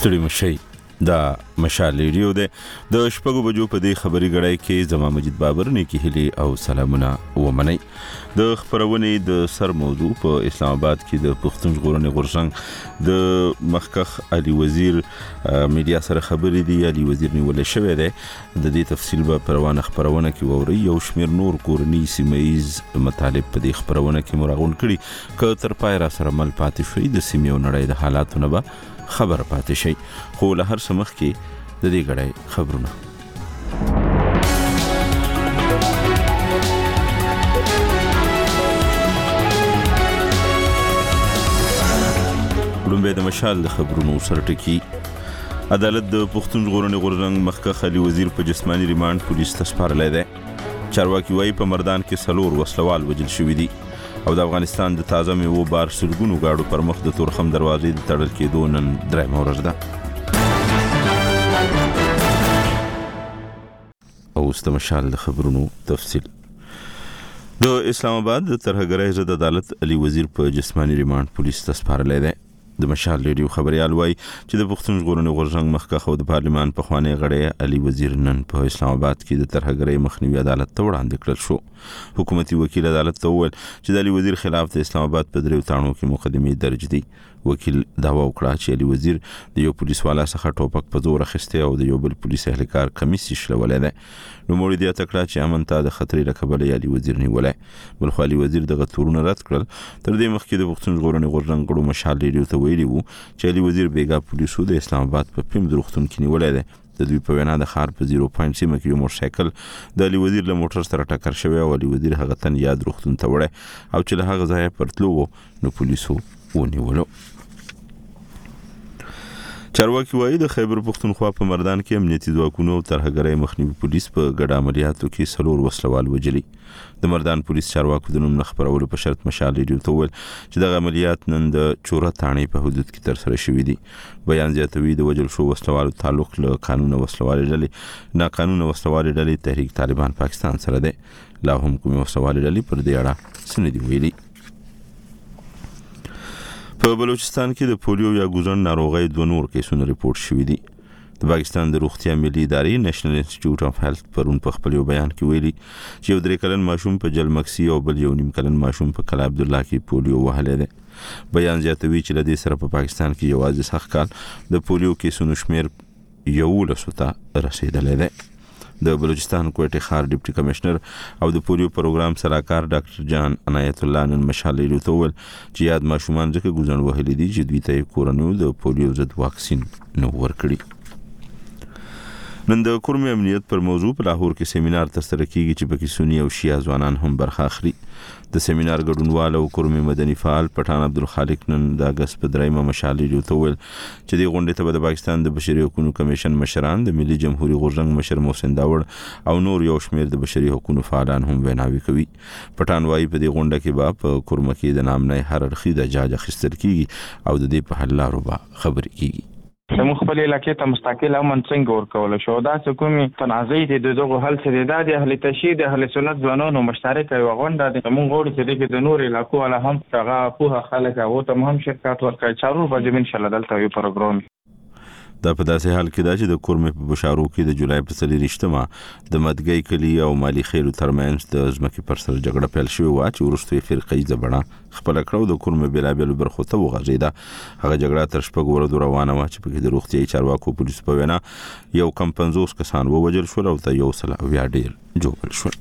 ستړي مشي دا مشال ریډیو ده د شپږو بجو په دې خبري غړای کې زما مجید بابر نه کې هلي او سلامونه ومني د خبرونې د سر موضوع په اسلام آباد کې د پښتون ژغورنې غورځنګ د مخکخ علي وزیر میډیا سره خبرې دي. علي وزیر نیول شوی دی، د دې تفصیل به پروانه خبرونه کې ووري. یو شمیر نور کورنی سیمایز مطالب په دې خبرونه کې مراغون کړي که تر پای را سره مل پاتې شوی د سیمې او نړۍ د حالاتو نه به خبر پاتې شي. خو له هر څه مخکې د دې غړای خبرونه. لومبه د مشال د خبرونو سرټکی. عدالت د پښتون ژغورنې غورځنګ مخکخ علي وزیر په جسمانی ریماند پولیس ته سپارلی دی. چارواکي وايي په مردان کې سلور وسلوال وجل شوي دي او د افغانستان د تازه میوو بار سلګونو گاډو پر مخ د تورخم دروازې د تړل کېدو نن درېیمه ورځ ده. اوس د مشال د خبرونو تفصیل. د اسلام آباد د ترهګرۍ ضد عدالت علي وزیر په جسمانی ریماند پولیس ته سپارلی دی. د مشال ریډیو خبريال وایي چې د پښتون ژغورنې غورځنګ مخکخ او د پارلیمان په خوانی غړی علي وزیر نن په اسلام آباد کې د ترهګرۍ مخنیوي عدالت ته وړاندې کړل شو. حکومتي وکیل عدالت ته وویل چې د علي وزیر خلاف د اسلام آباد په دریو تاڼو کې مقدمې درج دي. وکیل دعوا وکړه چې علي وزیر د یو پولیس والا څخه ټوپک په زور اخیسته او د یو بل پولیس اهلکار کمیس شلولې ده. نو موري دی تکړه چې امن ته د خطرې رکبلې علي وزیر نیولای. بل خو علي وزیر دغه تورونه رد کړل. تر دې مخکې د پښتون ژغورنې غورځنګ غړو مشال ریډیو ته ویلي وو چې علي وزیر بیګا پولیسو د اسلام آباد په پیم روغتون کې نیولای دی. د دوی په وینا د خار په 0.0 سیمه کې یو موټرسایکل د علي وزیر له موټر سره ټکر شوی او علي وزیر هغه تن یاد روغتون ته وړي او چې له هغه ځایه پرتلو نو پولیسو ونیولو. چارواکي وايي د خیبر پښتونخوا په مردان کې امنیتي ځواکونو ترهګرۍ مخنیوي پولیس په ګډ عملیاتو کې سلور وسلوال وجلي. د مردان پولیس چارواکو د نوم نه خبرولو په شرط مشال ریډیو ته وویل چې دغه عملیات نن د چوره تاڼې په حدود کې ترسره شوي دي. بیان زیاتوي د وجل شو وسلوالو تعلق له قانون وسلوالې ډلې ناقانونه وسلوالې ډلې تحریک طالبان پاکستان سره دی. لا هم کومې وسلوالې ډلې پر دې اړه څه نه دي ویلي. په بلوچستان کې د پولیو یا ګوزن ناروغۍ دوه نور کیسونه ریپورت شوي دي. د پاکستان د روغتیا ملي ادارې نېشنل انسټیټیوټ اف هیلث پرون په خپل یو بیان کې ویلي چې یو 3 کلن ماشوم په جلمکسي او بل یو 9 کلن ماشوم په کلا عبدالله کې پولیو وهلی دی. بیان زیاتوي چې له دې سره په پاکستان کې یوازې سخت کال د پولیو کیسونو شمیر 11 ته رسیدلی دی. د بلوچستان کوټه خار ډیپټي کمشنر او د پولیو پروګرام سلاکار ډاکټر جان عنایت الله نن مشال ریډیو ته وویل چې یاد ماشومان ځکه ګوزن وهلي دي چې دوی ته کورنیو د پولیو ضد واکسین نه ورکړي. نن د کورمي امنیت پر موضوع په لاهور کې سیمینار ترسره کیږي چې پکې سنی او شیعه ځوانان هم برخه اخلي. د سیمینار ګډونوال او کورمي مدني فعال پټان عبدالخالق نن د اگست په 3 مشال ریډیو ته ویل چې د غونډې ته د پاکستان د بشري حقوقو کمیشن مشران، د ملي جمهوریت غورځنګ مشر محسن داوړ او نور یو شمیر د بشري حقوقو فعالان هم ویناوي کوي. پټان وايي په دې غونډه کې به په کورمه کې د نامنۍ هر اړخي د جاج اخیستل کیږي او د دې په حل لارو به خبرې کیږي. زموږ خپل علاقې ته مستقل امن څنګه ورکول شو دا څه کومي تنازعي دي دغه حل څه د اهل تشهید اهل سنت ځوانانو مشترک یو غونډه د موږ غوړي چې د نور علاقو ولا هم هغه په خلک او ته هم شرکت ورکړي چارو به ان شاء الله دلته یو پروګرام. دا په داسې حال کې دا چې د کورمې په بشارو کې د جولای په 23 د مدګي کلی او مالی خیلو ترمنځ د ځمکې پر سر جګړه پیل شوې و چې وروسته فرقې ځبړه خپل کړو د کورمې بلابل برخو ته وغځیده. هغه جګړه تر شپږ ورځې روانه و چې په د روغتي چارواکو پولیس په وینا یو کم 50 کسان ووجل شول او ته یو سل او ډیر جوړ شول.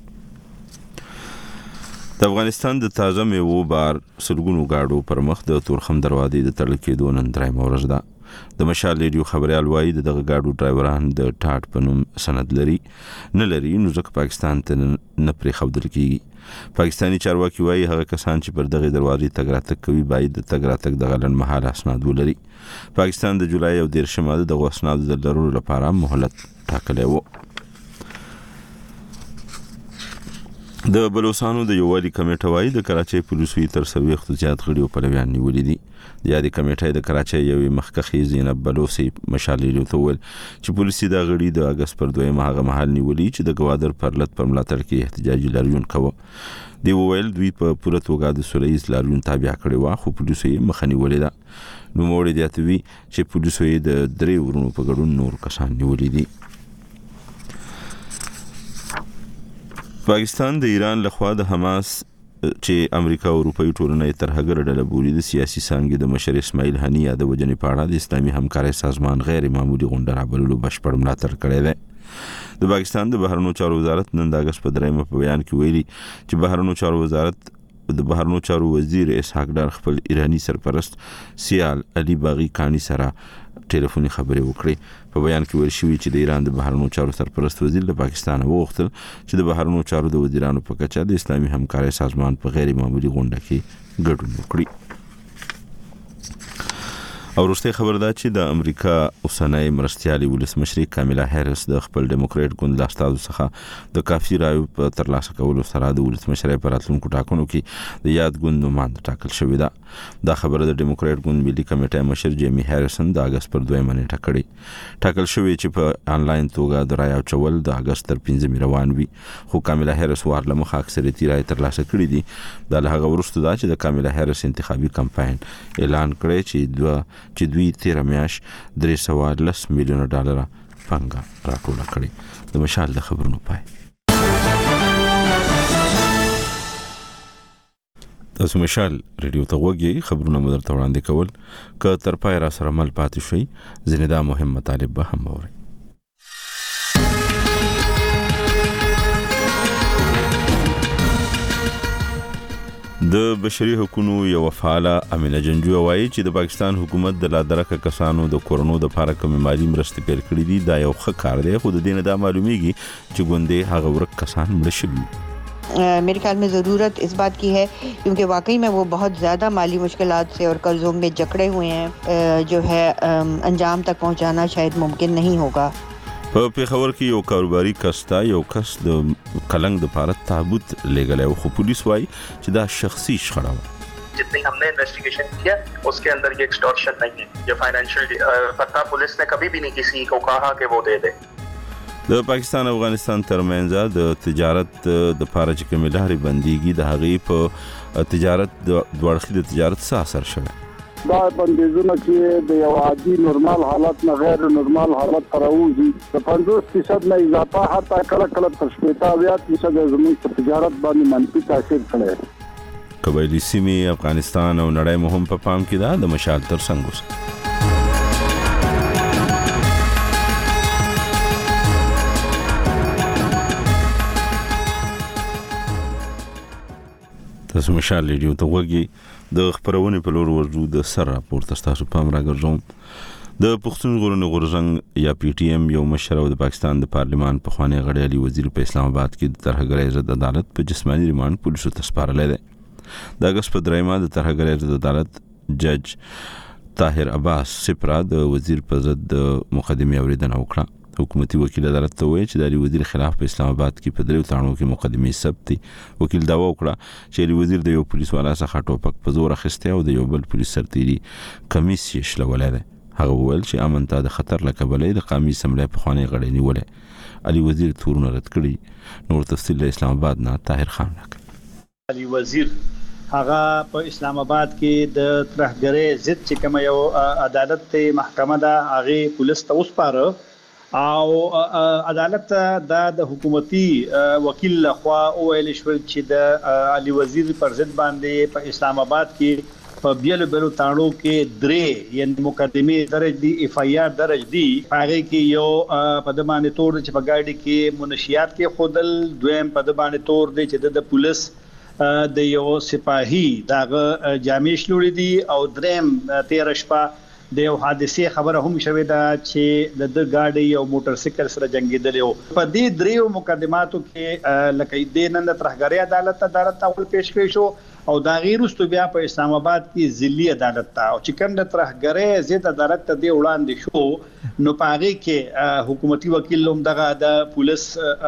د افغانستان د تازه میوو بار سلګونو گاډو پر مخ د تورخم دروازې د تړل کېدو نن درېیمه ورځ ده. د مشال ریډیو خبريال وایي دغه گاډو ډرایوران د ټاټ په نوم سند لري نو ځکه پاکستان ته نه پرې خودل کیږي. پاکستانی چارواکي وایي هغه کسان چې پر دغه دروازې تګ راتګ کوي باید د تګ راتګ د غلن محل اسناد ولري. پاکستان د جولای او 13 د غوښناد د لرلو لپاره مهلت ټاکلی و. د بلوچستان د یووالي کمیټه وايي د کراچۍ پولیسو تر 30 زیات غړي او پلویان نیولې دي. د یادې کمیټې د کراچۍ یوې مخکخي زینب بلوچي مشال ریډیو ته ویل چې پولیسي د غړي د اگست پر 2 هغه محل نیولې چې د ګوادر پرلط پر ملاتړ کې احتجاجي لاریون کوي. دی وویل دوی په پوره توګه د سولیز لاریون تابع کړی و خو پولیسو یې مخه نیولې ده. نوموړی زیاتوي چې پولیسو یې د 3 ورونو په ګډون نور کسان نیولي دي. پاکستان د ایران لخوا د حماس چې امریکا او اروپאי ټولنه یې ترهګر ډله بولي د سیاسي څانګې د مشر اسماعیل هنیه د وجنې په اړه د اسلامي همکارۍ سازمان غیر معمولی غونډه رابللو بشپړ ملاتړ کړی دی. د پاکستان د بهرنیو چارو وزارت نن د اگست په 3 په بیان کې ویلي چې بهرنیو چارو وزارت د بهرنیو چارو وزیر اسحاق ډار خپل ایرانی سرپرست سیال علي باغی کانی سره ټلیفوني خبرې وکړې. په بیان کې ویل شوی چې د ایران د بهرنیو چارو سرپرست وزیر د پاکستان وغوښتل چې د بهرنیو چارو د وزیرانو په کچه د اسلامي همکارۍ سازمان په غیر معمولی غونډه کې ګډون وکړي. او وروستۍ خبر ده چې د امریکا اوسنۍ مرستیالي ولسمشر کاملا هریس د خپل ډیموکرات ګوند له استازو څخه د کافي رایو په ترلاسه کولو سره د ولسمشر په راتلونکو ټاکنو کې د یاد ګوند نوماند ټاکل شوې ده. دا خبره د ډیموکرات ګوند ملي کمیټې مشر جیمی هریسن د اگست پر 2 نیټه کړې. ټاکل شوې چې په انلاین توګه د رایو چول د اگست تر 15 روان وي خو کاملا هریس وارله مخ اکثریتي رای ترلاسه کړې دي. دا له هغه وروسته ده چې د کاملا هریس انتخابي کمپاین اعلان کړی چې دوی 13 میاشت $310 میلیون پانګه راټوله کړې. د مشال د خبرونو پای. تاسو مشال ریډیو ته وګورئ خبرونه مو درته وړاندې کول که تر پای را سره مل پاتې شي ځینې دا مهم مطالب به هم اورئ. د بشري حقوقو یو فعاله امینه جنجو وایي چې د پاکستان حکومت د لادرکه کسانو د کورونو د لپاره کوم مالی مرستې پیل کړې دي. دا یو ښه کار دی خو د دې نه دا معلومیږي چې ګوندې هغه ورک کسان مړ شوي. मेरे ख्याल में ज़रूरत इस बात की है क्योंकि वाकई में वो बहुत ज़्यादा माली मुश्किलात से और कर्ज़ों में जकड़े हुए हैं, जो है अंजाम तक पहुंचाना शायद मुमकिन नहीं होगा. په پیښور کې یو کاروباري یو کس د کلنګ د لپاره تابوت لګلای خو پولیس وایي چې دا شخصي شخړه و. जितनी हमने इन्वेस्टिगेशन किया उसके अंदर ये एक्सटॉर्शन नहीं है, ये फाइनेंशियल पता पुलिस ने कभी भी नहीं किसी को कहा कि वो दे दे. د پاکستان افغانستان ترمنځ د تجارت د لپاره چې کومه لارې بنديږي د هغې په تجارت د دوړخي د تجارت څه اثر شوی. دا بندیزونه چې د یو عادي نورمال حالت نه غیر نورمال حالت ته راوځي د 50% نه اضافه حتی کله کله تر 80% زموږ په تجارت باندې منفي تاثیر کړی. قبایلی سیمې افغانستان او نړۍ مهم په پام کې ده. د مشال تر څنګ اوسه. تاسو مشال ریډیو ته وګورئ د خبرونه په لور ورجو د سر راپور تاسو پام راګرځوم. د پښتون غورنه غورزنګ یا پی ټی ایم یو مشر او د پاکستان د پارلیمان په خوانی غړی علي وزیر په اسلام آباد کې د ترهګرۍ ضد عدالت په جسمانی ریماند پولیسو ته سپارلې ده. د اگست په 3 د ترهګرۍ ضد عدالت جج طاهر عباس سپرا د وزیر په ضد مقدمه اوریدنه وکړه. حکومتي وکیل عدالت ته وایي چې د علي وزیر خلاف په اسلام آباد کې په 3 تړونو کې مقدمه ثبت دي. وکیل داوا وکړه چې علي وزیر د یو پولیس والا څخه ټوپک په زور اخیسته او د یو بل پولیس سرتیري کمیس یې شلولای دی. هغه وویل چې امن ته د خطر لکبلې د قومي سملې په خوانې غړې نیولې. علي وزیر تورونه رد کړی. نور تفصیل د اسلام آباد نه طاهر خان راک. علي وزیر هغه په اسلام آباد کې د ترهګرۍ ضد چې کوم یو عدالت ته محکمه ده هغه پولیس ته وسپاره او عدالت د حکومتي وکیل لخوا ویل شو چې د علي وزیر پر ضد باندې په اسلام آباد کې په بیلو تاړو کې 3 یعنی مقدمه درج دي اف ای آر درج دي. هغه کې یو په د باندې تور چې په گاډي کې منشیات کې خودل، دویم په د باندې تور دی چې د پولیس د یو سپاهي دغه جامې شلوړي دي او دریم 13 شپه د یو حادثه خبره هم شوې ده چې د گاډي او موټر سایکل سره جنگیدل. په دې 3 مقدماتو کې لکه د نن ترهګرۍ عدالت اول پیش کړی شو او دا غیرستو بیا په اسلام آباد کې ضلعي عدالت ته او چې کوم د ترهګرۍ ضد عدالت ته دی وړاندې شو نو پاره کې حکومتي وکیل هم دغه د پولیس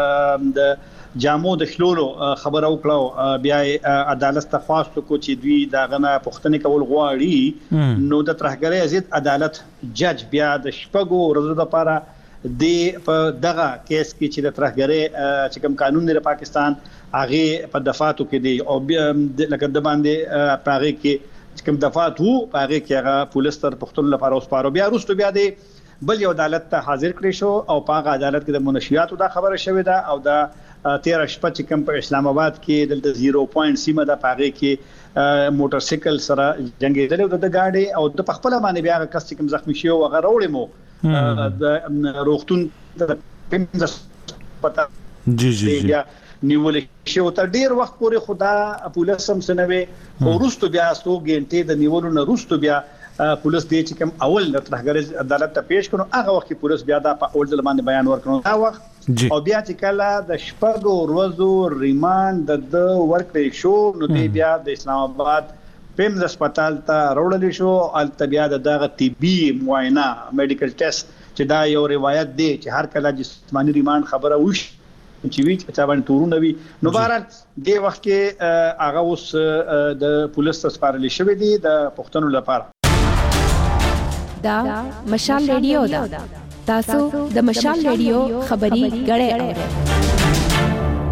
د جامو د خلولو خبر او کړو بیا عدالت ته خواستو کو چې دوی داغه نه پښتنه کول غواړي. نو د ترهګرۍ ضد عدالت جج بیا د شپږو ورځې لپاره د په دغه کیس کې چې د ترهګرۍ چې کوم قانون دی پاکستان هغه په دفاتو کې دی او لکه د باندې پاره کې کوم دفات وو هغه کې هغه پولیس تر پختون لپاره وسپارو بیا وروسته بیا دی بل یو عدالت ته حاضر کړی شو او په هغه عدالت کې د منشیاتو دا خبره شوې ده او دا 13 شپه چې کوم په اسلام آباد کې د 0 پوینټ سیمه د پاره کې موټر سایکل سره جنگیدل او د گاډي او د خپل باندې بیا کس چې کوم زخمی شو هغه وروړي مو د روغتون د پنځه پتا جی نیول شو تر ډیر وخت پورې خدا پولیس هم سنوي ورستو بیا 100 غنټې د نیولو نه ورستو بیا پولیس دې چې کوم اول د ترهګرۍ عدالت ته پیښ کړو هغه وخت پولیس بیا د اول ځل باندې بیان ورکړو دا وخت او بیا چې کله د شپږو ورځو ریماند د ورکړې شو نو دې بیا د اسلام آباد پمز هسپتال ته وروړل شو البته بیا دغه طبي معاینه میډیکل ټیسټ چې دا یو روایت دی چې هر کله جسمانی ریماند خبره وش چې وی چې باندې تورونه وي نو بهر دې وخت کې هغه اوس د پولیس سپارل شوی دی د پښتنو لپاره دا مشال ریډیو دا تاسو د مشال ریډیو خبري غړې اورئ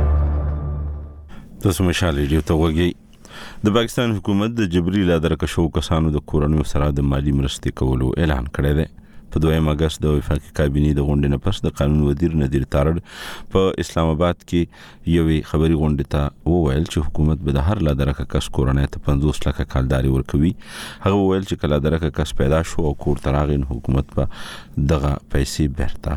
تاسو مشال ریډیو ته وګورئ د پاکستان حکومت د جبري لادرکشو کسانو د کورونو سره د مالی مرستې کولو اعلان کړی دی په 2 اگست د وفاقي کابینې د غونډې نه پس د قانون وزیر نذیر تارړ په اسلام آباد کې یوې خبري غونډې ته وویل چې حکومت به د هر لادرکه کس کورنۍ ته 50 لک کالداري ورکوي هغه وویل چې کله لادرکه کس پیدا شو او کور تراغین حکومت په دغه پیسې بیرته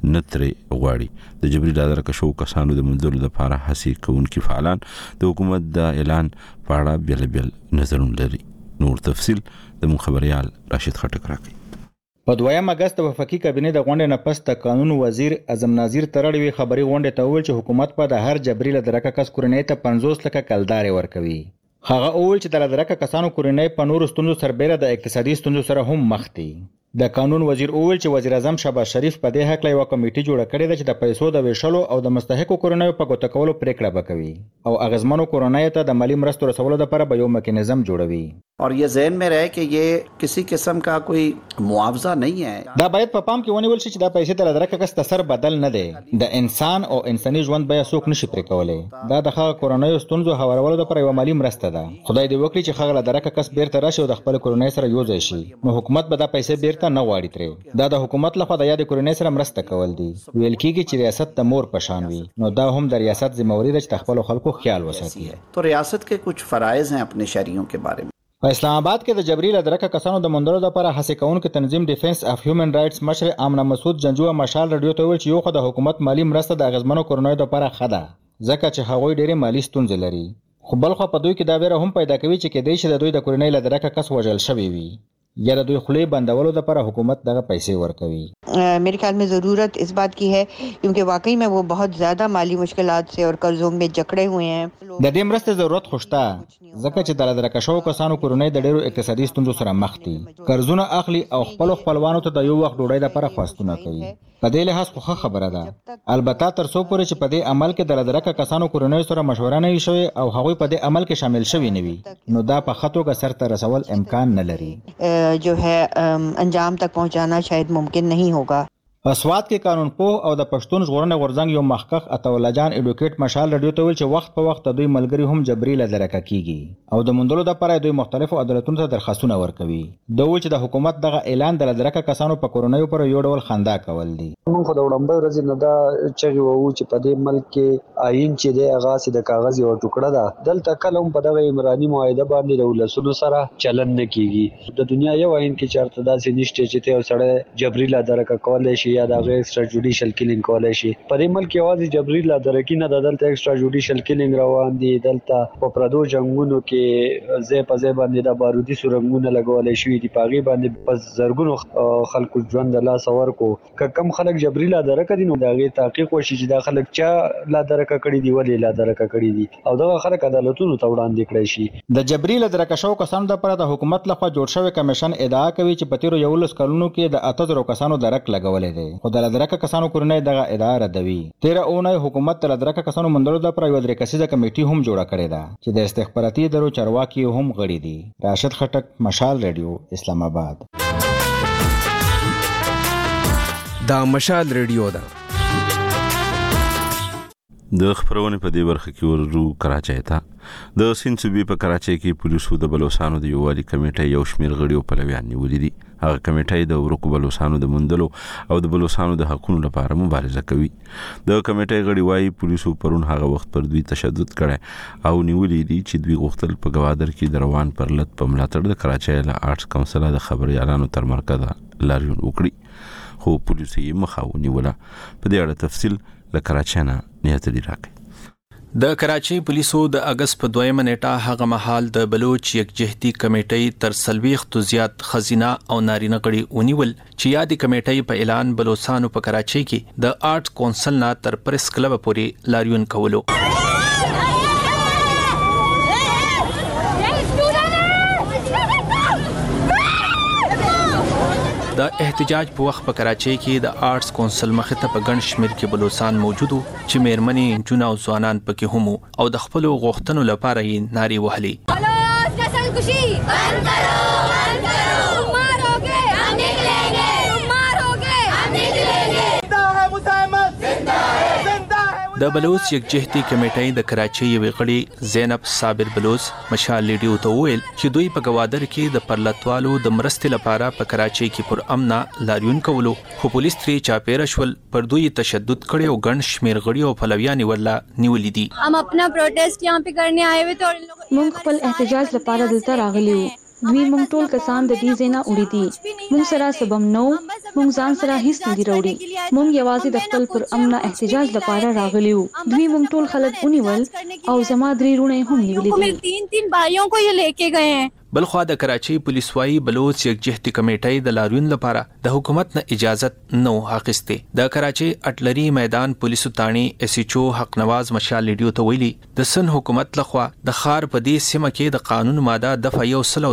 نترې غواړي د جبري لادرکشو کسانو د منځلو لپاره هڅې کوونکي فعالان د حکومت د اعلان په اړه بیل نظرونه لري نور تفصيل د خبريال راشد خټک راکړي په 2 اگست د وفاقي کابینې د غونډې نه پس د قانون وزیر اعظم ناظر ترړوي خبري غونډې ته وویل چې حکومت په د هر جبري لدرکه کس کورنۍ ته 50 لک کلداري ورکوي هغه وویل چې د لدرکه کسانو کورنۍ په نورو ستونزو سربېره د اقتصادي ستونزو سره هم مخ دي د قانون وزیر وویل چې وزیر اعظم شهباز شریف په دې حق یو کمیټه جوړه کړې ده چې د پیسو د ویشلو او د مستحقو کورنۍ په ګوته کولو پریکړه وکوي او اغزمنو کورنۍ ته د مالی مرستو رسولو لپاره به یو میکانیزم جوړوي और ये ذهन में रहे कि ये किसी किस्म का कोई मुआवजा नहीं है دا باید په پام کې ونیول شي چې دا پیسې د لدرکه کس تسر بدل نه دي د انسان او انساني ژوند به څوک نشي پرې کولای دا د هغه کورنۍ ستونزو هوارولو لپاره یو مالی مرسته ده خدای دې وکړي چې هغه لدرکه کس بیرته راشي او د خپل کورنۍ سره یو ځای شي نو حکومت به دا پیسې بیرته نه واړي ترې دا د حکومت لخوا د یاد کورنۍ سره مرسته کول دي ویل کېږي چې ریاست د مور پشان وي نو دا هم د ریاست ذمہواری ده چې خپل خلکو خیال وساتي تو ریاست کے کچھ فرائض ہیں اپنے شہریوں کے بارے میں په اسلام آباد کې د جبري لدرکه کسانو د مندلو لپاره هڅه کوونکو تنظیم ډیفنس اف هیومن رائټس مشر آمنه مسعود جنجو مشال رادیو ته ویل چې یو خو د حکومت مالی مرسته د غزمنو کورنۍ لپاره خده ځکه چې هغوی ډېری مالی ستونزې لري خو بل خو په دوی کې دا ویره هم پیدا کوي چې کېدای شي د دوی د کورنۍ لدرکه کس وژل شوی وي یا د دوی خلی بندولو لپاره حکومت دغه پیسې ورکوي मेरे ख्याल में ज़रूरत इस बात की है क्योंकि वाकई में वो बहुत ज़्यादा माली मुश्किलात से और कर्जों में जकड़े हुए हैं د دې مرستې ضرورت خوشته ځکه چې د لدرکشو کسانو کورنۍ د ډېرو اقتصادي ستونزو سره مخ دي قرضونه اخلي او خپلوانو ته د یو وخت ډوډۍ لپاره خواستونه کوي په دې لحاظ خو خبره ده البته تر څو پورې چې په دې عمل کې د لدرکه کسانو کورنۍ سره مشوره نه شوي او هغوی په دې عمل کې شامل شوي نه وي نو دا په خطو کې سر ته رسول امکان نه لري जो है अंजाम तक पहुंचाना शायद मुमकिन नहीं होगा اسواد کې قانون پوه او د پښتون ژغورنې غورځنګ یو محقق عطاالله جان اډوکیټ مشال رادیو ته ویل چې وخت په وخت دوی ملګری هم جبري لدرکه کیږي او د مندلو لپاره دوی مختلفو عدالتونو ته درخواستونه ورکوي دوی چې د حکومت دغه اعلان د لدرکه کسانو په کورنۍ پر یو ډول خندا کول دي موږ خو د وړاندې ورځې نه دا چې وو چې په دې ملک کې آئین چې د اغاز د کاغذ یو ټوکړه ده دلته کلم په دغه عمراني معاهده باندې د ولسونو سره چلن نه کیږي د دنیا یو آئین کې چارته داسې نشته چې ته سره جبري لدرکه کول شي یا دغه ایکسترا جوډیشل کیلینګ کولای شي په دې ملک کې واځي جبري لدرکې نه دلته ایکسترا جوډیشل کیلینګ روان دي دلته په پردو جنگونو کې زې په زې باندې د بارودي سورنګونه لګولای شي دي پاغي باندې په زرګونو خلکو ژوند لا سور کو کم خلک جبري لدرکه دي نو دغه تحقیق وشي چې دا خلک چا لدرکه کړي دي ولې لدرکه کړي دي او دغه خلک عدالتونو ته وړاندې کړي شي د جبري لدرکه شو کسانو لپاره د حکومت لخوا جوړ شوی کمیشن ادعا کوي چې په تیرو 11 کلونو کې د 8000 کسانو درک لګولې دي خو د لدرکه کسانو کورنۍ دغه ادعا ردوي 13 اونۍ حکومت د لدرکه کسانو مندلو لپاره یو درې کسیزه کمیټي هم جوړه کړې ده چې د استخباراتي ادارو چارواکي هم غړي دي راشد خټک مشال رادیو اسلام آباد دا مشال ریډیو ده. د خبرونه په دې برخه کې ورو کراچۍ ته د سیند صوبې په کراچۍ کې پولیسو د بلوچستان د یووالي کمیټې یو شمېر غړي او پلویان نیولې دي. هغه کمیټې د ورکو بلوچستان د مندلو او د بلوچستان د حقوقو لپاره مبارزه کوي. د کمیټې غړي وايي پولیسو پرون هغه وخت پر دوی تشدد کړي او نیولې دي چې دوی غوښتل په گوادر کې د روان پرلط په ملاتړ د کراچۍ له آرټس کونسل د خبريالانو تر مرکزه لاریون وکړي، خو پولیسو یې مخاو نیوله. په دې اړه تفصیل له کراچۍ نه نیت لري راکړي. د کراچۍ پولیسو د اگست په 2 نیټه هغه مهال د بلوچ یکجهتي کمیټې تر 40 زیات خزینه او نارینه غړي ونیول چې یادي کمیټې په اعلان بلوچستان په کراچۍ کې د آرټ کونسل نه تر پریس کلب پورې لاریون کولو. د احتجاج په وخت په کراچۍ کې د آرټس کونسل مخ ته په ګڼ شمېر کې بلوچستان موجود وو چې میرمنې، جون او ځوانان پکې هم او د خپل غوښتنو لپاره یې نارې وهلې. بلوچ نسل کشي بند کرو، بند کرو، ماروگے ہم نکلیں گے، ماروگے ہم نکلیں گے. زندہ ہے مسالمت، زندہ ہے، زندہ ہے. د بلوچ یکجهتي کمیټې د کراچۍ یوې غړي زینب صابر بلوچ مشال لیډیو ته وویل چې دوی په گوادر کې د پرلطوالو د مرستې لپاره په کراچۍ کې پر امن لاریون کولو، خو پولیس ترې چاپیره شول، پر دوی تشدد کړي او ګڼ شمېر غړي او پلویان ورلا نیولې دي. हम अपना प्रोटेस्ट यहाँ पे करने आए हुए थे और موږ خپل احتجاج لپاره دلته راغلي وو. دوی موږ ټول کسان د دې ځای نه وړي دي. موږ سره سبم نو، موږ ځان سره هیڅ نه دي راوړي. موږ یوازې د خپل پر امن احتجاج لپاره راغلي وو. دوی موږ ټول خلک ونیول او زما درې رونه هم نیولې دي. 3 भाइयों को ये लेके गए हैं. بلخوا د کراچۍ پولیس وايي بلوچ یکجهتي کمیټې د لاریون لپاره د حکومت نه اجازه نو اخیسته. د کراچۍ اټلري میدان پولیسو تانی اس ایچ او حق نواز مشال لیډیو ته ویلي د سن حکومت لخوا د خار په دې سیمه کې د قانون ماده دفعه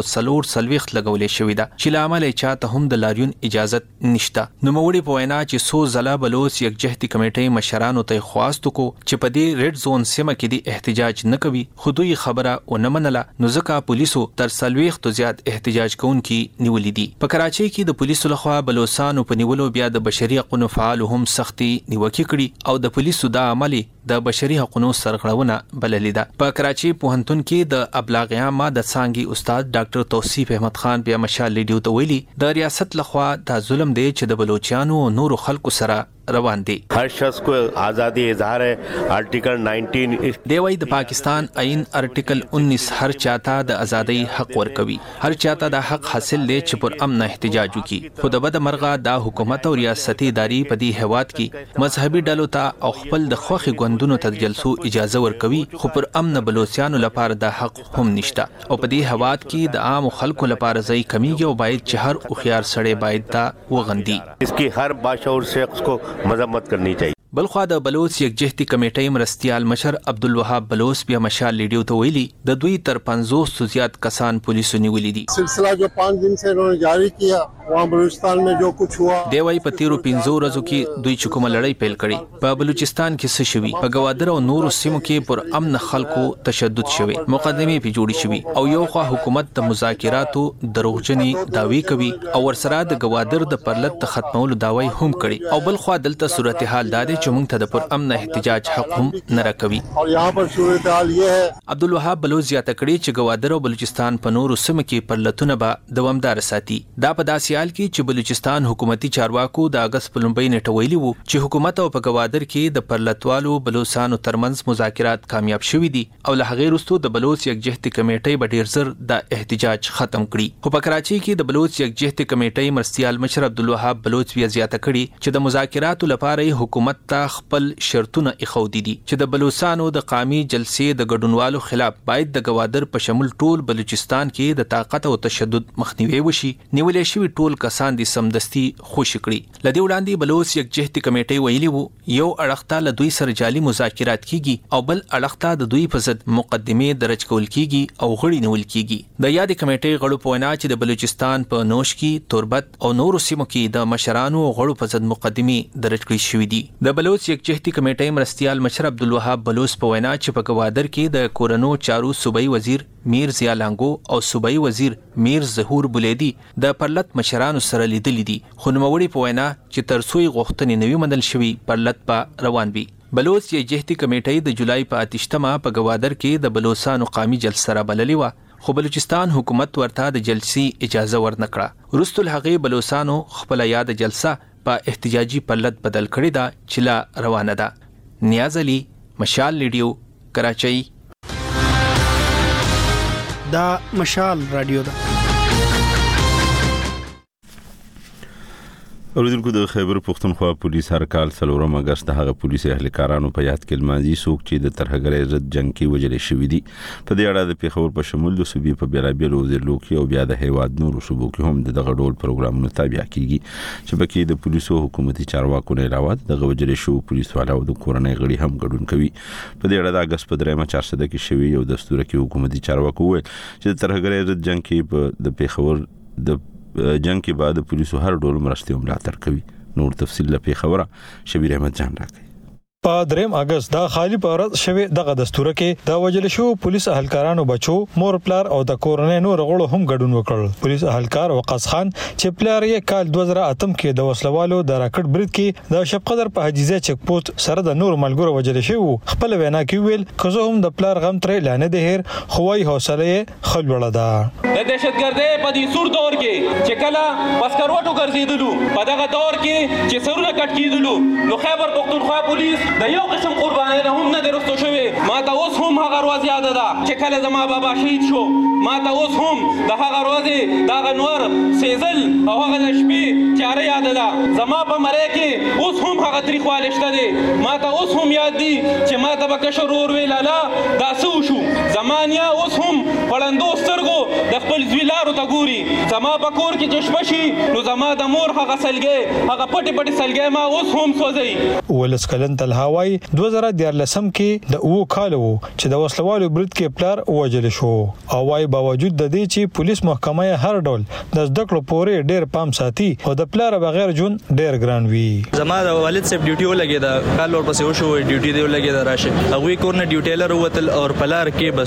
140 لګولې شوې ده چې لامل یې چاته هم د لاریون اجازه نشته. نو موړي په وینا چې سو زله بلوچ یکجهتي کمیټې مشرانو ته خواست کو چې په دې ریډ زون سیمه کې د احتجاج نه کوي، خو دوی خبره ونه منله. نو ځکه پولیسو تر 40 زیات احتجاج کوونکي نیولې دي. په کراچۍ کې د پولیسو لخوا بلوچستان په نیولو بیا د بشري حقوقو فعال هم سختي نیوکه کړي او د پولیسو د عملي د بشري حقوقو سرغړونه بللې ده. په کراچۍ پوهنتون کې د ابلاغ عامه د څانګې استاد ډاکټر توصیف احمد خان بیا مشال لیډیو ته ویلي د ریاست لخوا دا ظلم دی چې د بلوچستان او نورو خلکو سره روان دي. हर शख्स को आज़ादी इजहार है. आर्टिकल 19 دی وای د پاکستان آئین آرټیکل 19 هر چاته د ازادۍ حق ورکوي، هر چاته د حق حاصل دی چې پر امن احتجاج وکړي. خو د بد مرغه دا حکومت او ریاستي اداري په دې هواد کې مذهبي ډلو ته او خپل د خوخي ګوندونو ته جلسو اجازه ورکوي، خو پر امن بلوچستان لپاره د حق هم نشته. او په دې هواد کې د عام خلکو لپاره ځای کمیږي او باید چې هر اوخيار سړی باید دا وغندي. इसकी हर बाशऊर शख्स को मजम्मत करनी चाहिए. بلخوا د بلوچ یکجهتي کمیټې مرستیال مشر عبدالوهاب بلوچ بیا مشال لیډیو ته ویلي د دوی تر 50 زیات کسان پولیسو نیولې دي. سلسله جو 5 दिन से इन्होंने जारी किया वहाँ بلوچستان में जो कुछ हुआ. دی وای په تیرو 15 ورځو کې دوی چې کومه لړۍ پیل کړي په بلوچستان کې څه شوي، په گوادر او نورو سیمو کې پر امن خلکو تشدد شوي، مقدمې په جوړې شوي او یو خوا حکومت د مذاکراتو دروغجنی داوی کوي او ورسره د گوادر د پرلط ختمولو داوی هم کړي او بلخوا دلته صورتحال دا چې موږ ته د پر امن احتجاج حق هم نه راکوي. اور یہاں پر صورتحال یہ ہے عبدالوهاب بلوچ زیاته کړي چې گوادر او بلوچستان په نورو سیمو کې پرلطونه به دوامدار ساتي. دا په داسې حال کې چې بلوچستان حکومتي چارواکو د اگست په 1 نیټه ویلي وو چې حکومت او په گوادر کې د پرلطوالو بلوچستانو ترمنځ مذاکرات کامیاب شوي دي او له هغې وروسته د بلوچ یکجهتي کمیټې به ډیر زر د احتجاج ختم کړي. خو په کراچۍ کې د بلوچ یکجهتي کمیټې مرستیال مشر عبدالوهاب بلوچ بیا زیاته کړي چې د مذاکراتو لپاره حکومت ته خپل شرطونه اخودي دي چې د بلوچستانو د قومي جلسې د ګډونوالو خلاف باید د گوادر په شمول ټول بلوچستان کې د طاقت او تشدد مخنیوي وشي. نیولې شوي ټول کسان دي سمدستي خوشي کړي. لدی وړاندې بلوچ یکجهتي کمیټې ویلي وو یو اړخته له دوی سره جعلي مذاکرات کیږي او بل اړخته د دوی په ضد مقدمې درج کول کیږي او غړي نیول کیږي. د یادې کمیټې غړو په وینا چې د بلوچستان په نوشکی، توربت او نورو سیمو کې د مشرانو غړو په ضد مقدمې درج کړي شوې دي. د بلوچ یکجهتي کمیټې مرستیال مشر عبدالوهاب بلوچ په وینا چې په گوادر کې د کورنو چارو صوبایي وزیر میر ضیا لانګو او صوبایي وزیر میر ظهور بولیدي د پرلط مشران مشرانو سره لیدلې دي، خو نوموړي په وینا چې تر څو غوښتنې نوي منل شوي پرلط به روان وي. بلوچ جهتي کمیټې د جولای په 28مه په گوادر کې د بلوچستان قومي جلسه را بللې و، خو بلوچستان حکومت ورته د جلسې اجازه ورنکړه. وروسته هغې بلوچستانو خپل یاد جلسه په احتجاجي پرلط بدل کړې ده چې لا روانه ده. نیاز علي، مشال ریډیو، کراچۍ. دا مشال رادیو ده. اوریدونکو، د خیبر پختونخوا پولیس هر کال 4 اگست د هغه پولیس اهلکارانو په یاد کې لمانځي څوک چې د ترهګرۍ ضد جنگ کې وژل شوي دي. په دې اړه د پیښور په شمول د صوبې په بیلابیلو ضلعو کې او بیا د هیواد نورو صوبو کې هم دغه ډول پروګرامونه تابع کیږي چې پکې د پولیسو حکومتي چارواکو نه علاوه د وژل شوو پولیسوالو د کورنۍ غړي هم ګډون کوي. په دې اړه د اگست په 3 کې شوی یو دستور کې حکومتي چارواکو وویل چې د ترهګرۍ ضد جنگ کې د پیښور د جنگ کې بعد پولیسو هر ډول مرستې ملاتړ کوي. نور تفصیل له پیښوره شبیر احمد جان راکړي. په 3 اگست د خالی پرد شوی دغه دستور کې د وجل شو پولیس اهلکارانو بچو مور پلار او د کورنۍ نور غړو هم ګډون وکړ. پولیس اهلکار وقاص خان چې پلار یې کال 2008 کې د وسلوالو د راکټ برید کې د شپقدر په حجیزه چک پوسټ سره د نور ملګرو وجل شو. خپل وینا کې ویل کزه هم د پلار غم ترې لانه ده هر خوای حوصله خلوړه ده. د دهشتګردۍ په دې سور دور کې چې کله بسکروټو ګرځیدلو په دغه دور کې چې سرونه کټ کیدلو نو خیبر پختونخوا پولیس د یو قسم قرباني نه هم نه درستو شوی. ما ته اوس هم هغه ورځ یاد ده چې کله زما بابا شهید شو. ما ته اوس هم د هغه ورځې د غنور سیزل او هغه د شپې چاره یاد ده. زما په مړی کې اوس هم هغه تاریخواله شته دی. ما ته اوس هم یاد دي چې ما ته به کشر ور ویل لالا دا څه وشو. زمانیا اوس هم پړندو سترګو د خپل زویلارو ته ګوري. زما په کور کې چې شپه شي نو زما د مور هغه سلګۍ هغه پټي پټي سلګۍ ما اوس هم سوځي. ولس کلن تلهاوی 2014 کې د اوو کالو چې د وسلوالو برید کې پلار وژل شو. او وايي باوجود د دې چې پولیس محکمه هر ډول د زده کړو پورې ډېر پام ساتي او د پلار بغیر جون ډېر ګران وي. زما د والد صاحب ډیوټي ولګي دا کال ور پسې وشو ډیوټي دی ولګي دا راشه هغه کور نه ډیوټي لر وتل او پلار کې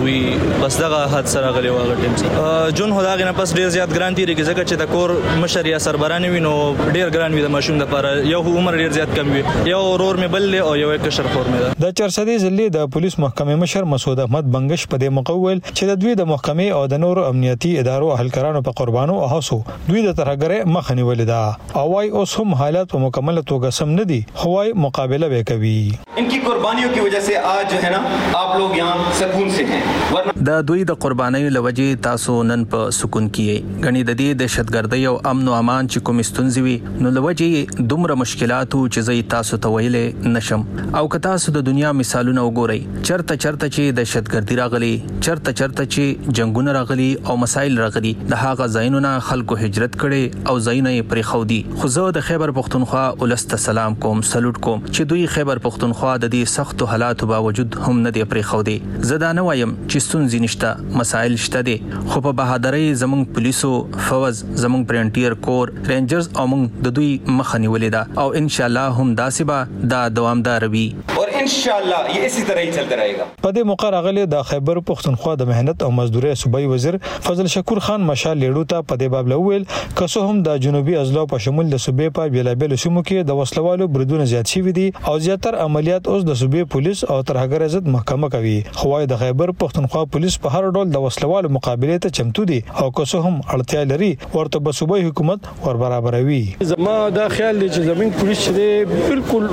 بس دغه حادثه راغلی واغ ټیم سره جون هداغه نه پس ډېر زیات ګران دي ځکه چې د کور مشر یا سربرانه وینو ډېر ګران وي د ماشوم د لپاره. یو عمر ډېر زیات کم وي، یو ورور مې بل او یو کشر خور مې ده. د چرسدي ضلع د پولیس محکمې مشر مسعود احمد بنگش په دې مقول چې د دوی د محکمې او د نورو امنیتي ادارو اهلکارانو په قربانو او هڅو دوی د ترهګرۍ مخه نیولې ده. او وايي اوس هم حالات په مکمل توګه سم نه دي، خو وايي مقابله وکوي. इनकी कुर्बानियों की वजह से आज जो है ना आप लोग यहाँ सुकून से हैं. د دوی د قربانۍ لوجې تاسو نن په سکون کې غني د دې دهشتګردۍ او امن او امان چې کوم ستونزې وي نو لوجې دومره مشکلاتو چې زې تاسو ته ویلې نشم. او که تاسو د دنیا مثالونه وګورئ چرته چې دهشتګردي راغلي، چرته چې جنگونه راغلي او مسایل راغلي، د هغه ځایونو خلکو هجرت کړي او ځایونه یې پرېښودي. خو زه د خیبر پختونخوا ولست سلام کوم، سلوټ کوم چې دوی خیبر پختونخوا د دې سختو حالاتو باوجود هم نه دی پرېښودي. زه دا نه وایم چې ستونزې نشته، مسایل شته دي، خو په بهادرۍ زموږ پولیسو، فوز، زموږ فرنټیر کور، رینجرز او موږ د دوی مخه نیولې ده او ان شاء الله هم داسې به دا دوامدار وي और इंशाअल्लाह ये इसी तरह ही चलता रहेगा. په دې موقع راغلي د خیبر پختونخوا د مهنت او مزدوري صوبایي وزیر فضل شکور خان مشال لیړو ته په دې باب لویل کسو هم د جنوبي اضلاع په شمول د صوبې په بیلابل سیمو کې د وسلوالو بریدونه زیات شوي دي او زیاتر عملیات اوس د صوبې پولیس او ترهګرۍ ضد محکمه کوي. خو وايي د خیبر پختونخوا پولیس په هر ډول د وسلوالو مقابله ته چمتو دي او کسو هم اړتیا لري ورته به صوبایي حکومت ور برابروي. زما دا خیال دی چې زمين پولیس چې بالکل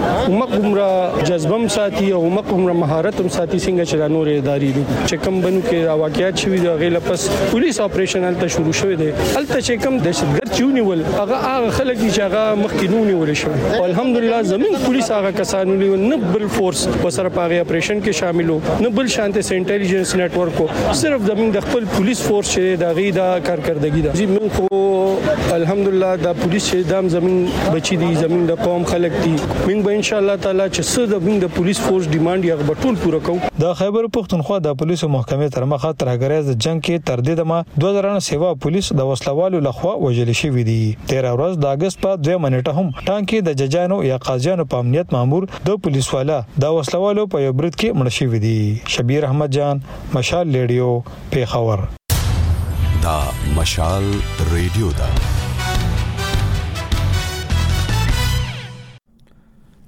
مقومره جذبم ساتي او مقومره مهارت هم ساتي څنګه چې د نور ادارې دي چې کم بنو کې واقعیت شوي د غیله پس پولیس اپریشن هلته شروع شوی دی. هلته چې کم دهشتګرد چونیول هغه خلک چې هغه مخکینونی ول شو او الحمدلله زمين پولیس هغه کسانو نه بل فورس وسره په اپریشن کې شاملو نه بل شانته انټيليجنس نتورک صرف زمين د خپل پولیس فورس چې د غیدا کارکردګي ده. زمين خو الحمدلله د پولیس دام زمين بچی دي، زمين د قوم خلک دي. موږ به ان شاء الله تعالی چې څه د پولیس فورس ډیماند یې غوټول پوره کوو. د خیبر پختونخوا د پولیسو محکمې تر مخه ترهګرۍ د جنگ کې تر دې دمه 2000 سیوا پولیس د وسلوالو لخوا وژل شوی دي. 13 ورځ د اگست په 2 منټه هم ټانکي د ججانو یا قاضیانو په امنیت مامور د پولیس والا د وسلوالو په یو برید کې مړ شوی دي. شبیر احمد جان، مشال ریډیو، پیښور. دا مشال ریډیو دا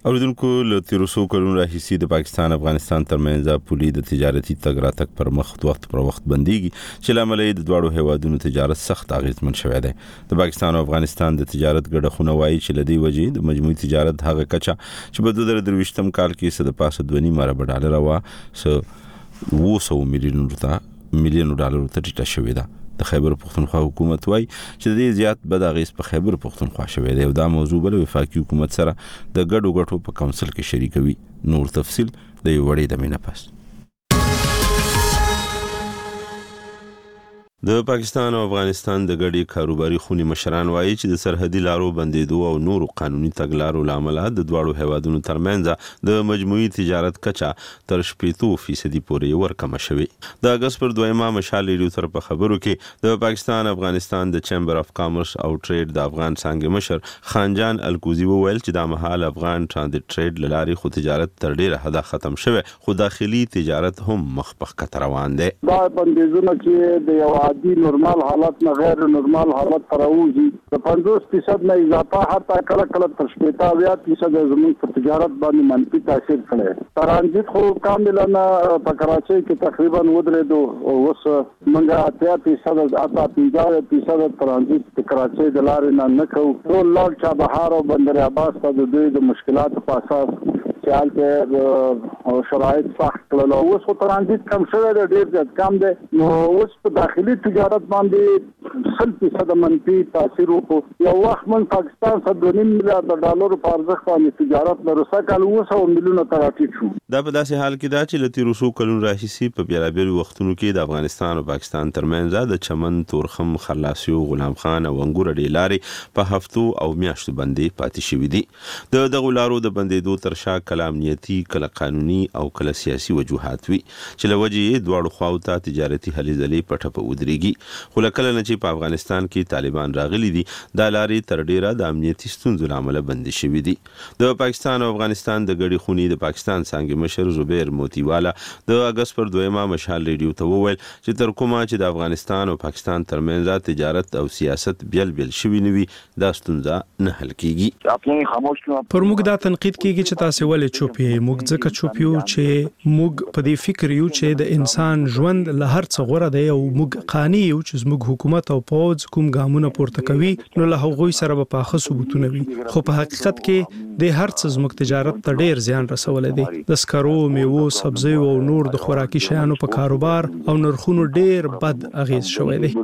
اوریدونکو له تیروسو کلونو راهیسې د پاکستان افغانستان ترمنځ پولي د تجارتي تګ راتګ پر مخ وخت پر وخت بنديږي چې لامل یې د دواړو هیوادونو تجارت سخت اغیزمن شوی دی. د پاکستان او افغانستان د تجارت ګډه وایي چې لدی وجې د مجموعي تجارت هغه کچه چې په 2023م کال کې څه د پاسه 2.5 ارب ډالر وا څه 200 میلیون ډالر ته ټیټه شوې ده. د خیبر پختونخوا حکومت وایي چې د دې زیات بد اغیز په خیبر پختونخوا شوی دی او دا موضوع بل وفاقي حکومت سره د ګډو ګټو په کونسل کې شریکوي. نور تفصيل د یو وړې د مینه پاس. د پاکستان او افغانستان د ګډي کاروباري خونی مشران وایي چې د سرحدي لارو بندیدو او نورو قانوني تګلارو لامل د دواړو هیوادونو ترمنځ د مجموعي تجارت کچا تر 80% پورې ورکم شوی. د اگست پر 2 مشال ریډیو تر په خبرو کې د پاکستان افغانستان د چیمبر اف کامرس او ټریډ د افغان څنګه مشر خانجان الکوزی وویل چې د مهال افغان ترانزیت ټریډ لاري خو تجارت تر ډیره حد ختم شوی خو داخلي تجارت هم مخ په خطر روان دی. دا بندیزونه کې د یو عادي نورمال حالت نه غیر نورمال حالت تراوزی د 50% نه اضافه حتی کله تر 80% زموږ په تجارت باندې منفي تاثیر کړی. ترانزیت خو کاملا په کراچۍ کې تقریبا ودرېدو او اوس موږ 80% ترانزیت په کراچۍ د لارې نه کوو. ټول لار چابهار او بندر عباس ته د دوی د مشکلات په اساس خیال کې شرایط سخت کړل. اوس خو ترانزیت کم شوی دی ډیر زیات کم دی. نو اوس په داخلي تجارت باندې 100% منفي تاثیر وکړ. یو وخت من پاکستان سره 2.5 میلیارډ ډالر په ارزښت باندې تجارت لرو سکه 200 میلیونه تراټیټ شو. دا په داسې حال کې دا چې لتی روسو کلون راهیسي په بیلابیل وختونو کې د افغانستان او پاکستان ترمنځ د چمن تورخم خلاصیو غلام خان او انګور ډیلاري په هفتو او میاشتو باندې پاتې شوې دي. د غلارو د بندیدو تر شا کله امنیتي کله قانوني او کله سیاسي وجوهات وي چې لوجې دواړو خواو ته تجارتي هلې ځلې پټه په ودرېږي. خو کله نه چې په افغانستان کې طالبان راغلي دي دا لارې تر ډیره د امنیتي ستونزو لامل بند شوې دي. د پاکستان او افغانستان د ګډي خونی د پاکستان څنګه مشر زبیر موتیوالا د اگست پر 2 مشال ریډیو ته وویل چې تر کومه چې د افغانستان او پاکستان ترمنځ تجارت او سیاست بیل شوي نوي دا ستونزه نه حل کیږي. پر موږ دا تنقید کیږي چې تاسو ولې چوپی موږ ځکه چوپیو چې موږ په دې فکر یو چې د انسان ژوند له هر څه غوړه دی او موږ قانوني یو چې موږ حکومت او پوز کوم ګامونه پورته کوي نو له هغوی سره په پاخه ثبوتونه وي. خو په حقیقت کې د هر څه زموږ تجارت ته ډیر زیان رسولې دي. د سکرو میوو سبزیو او نور د خوراکي شیانو په کاروبار او نرخونو ډیر بد اغیز شوی دی.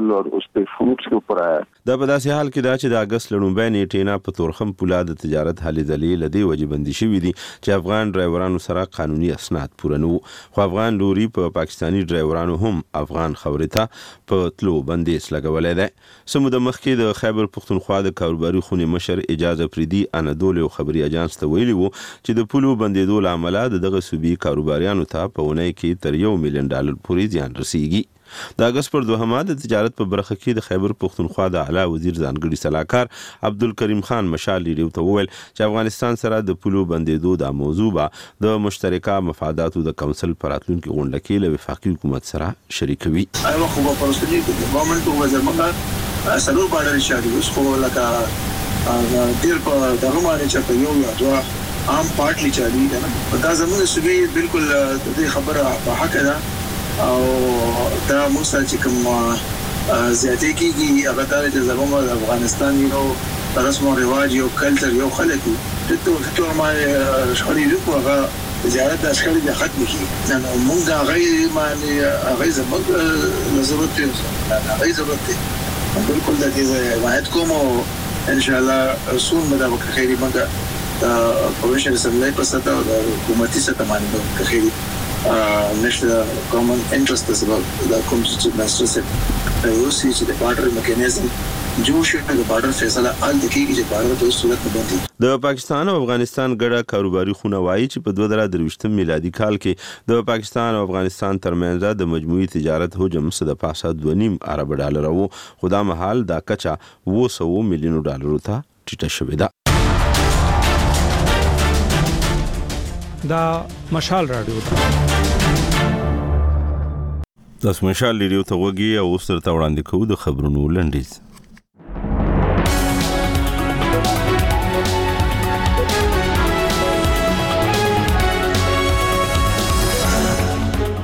دا په داسې حال کې دا چې د اگست لړومبۍ نیټې نه په تورخم پوله د تجارت هلې ځلې لدی وجې بندي شوي دي چې افغان ډرایورانو سره قانوني اسناد پوره نه وو. خو افغان لوري په پاکستانی ډرایورانو هم افغان خبرې ته په تلو بندیز لګولې ده. سمو د مخکې د خیبر پختونخوا د کاروباري خونی مشر اجازه پریدي انادول خبري اجانس ته ویلي وو چې د پولو بندیدو لامل د دغه صوبې کاروباریانو ته په ونې کې تر $1 میلیون پورې زیان رسیږي. د اگست پر 2 د تجارت په برخه کې د خیبر پختونخوا د اعلی وزیر ځانګړي صلاحکار عبدالکریم خان مشال ریډیو ته وویل چې افغانستان سره د پولو بندیدو د موضوع د مشترکه مفاداتو د کونسل پر راتلونکي غونډه کې له وفاقي حکومت سره شریکوي. ایو خو په پرستی ګورنمنت او وزارت سلو باندې شاري اوس خو لکه ډیر په دغه باندې چې په یو یا دوه عام پارټلی چالي کنه دا زموږ صوبې بالکل د خبره په حق ده او دا موږ چې کوم زیاتې کېږي هغه دا چې زموږ د افغانستان یو رسم او رواج یو کلچر یو خلک ټول ما شخړې وکړو هغه تجارت د شخړې د ختم کیږي نو موږ هغه زموږ ضرورت دی بالکل د دې واحد کوم ان شاء الله رسول مطابق خیری موږ پروفیشنل اسمبلی په سطح او حکومتي سطح باندې خیری national common interest as well the constitutional master set روسي چې د بارډر میکانیزم جوړ شي د بارډر فیصله ال د کیږي چې بارډر په صورت باندې د پاکستان او افغانستان ګډه کاروباري خونه وایي چې په 2023 میلادي کال کې د پاکستان او افغانستان ترمنځ د مجموعي تجارت حجم څه د پاسه 2.5 ارب ډالر وو خو دا مهال دا کچا $200 میلیون ته ټیټه شوې ده. دا مشال رادیو د مشال ریډیو ته وګي او اوس تر وړاندې کوو د خبرونو لنډیز.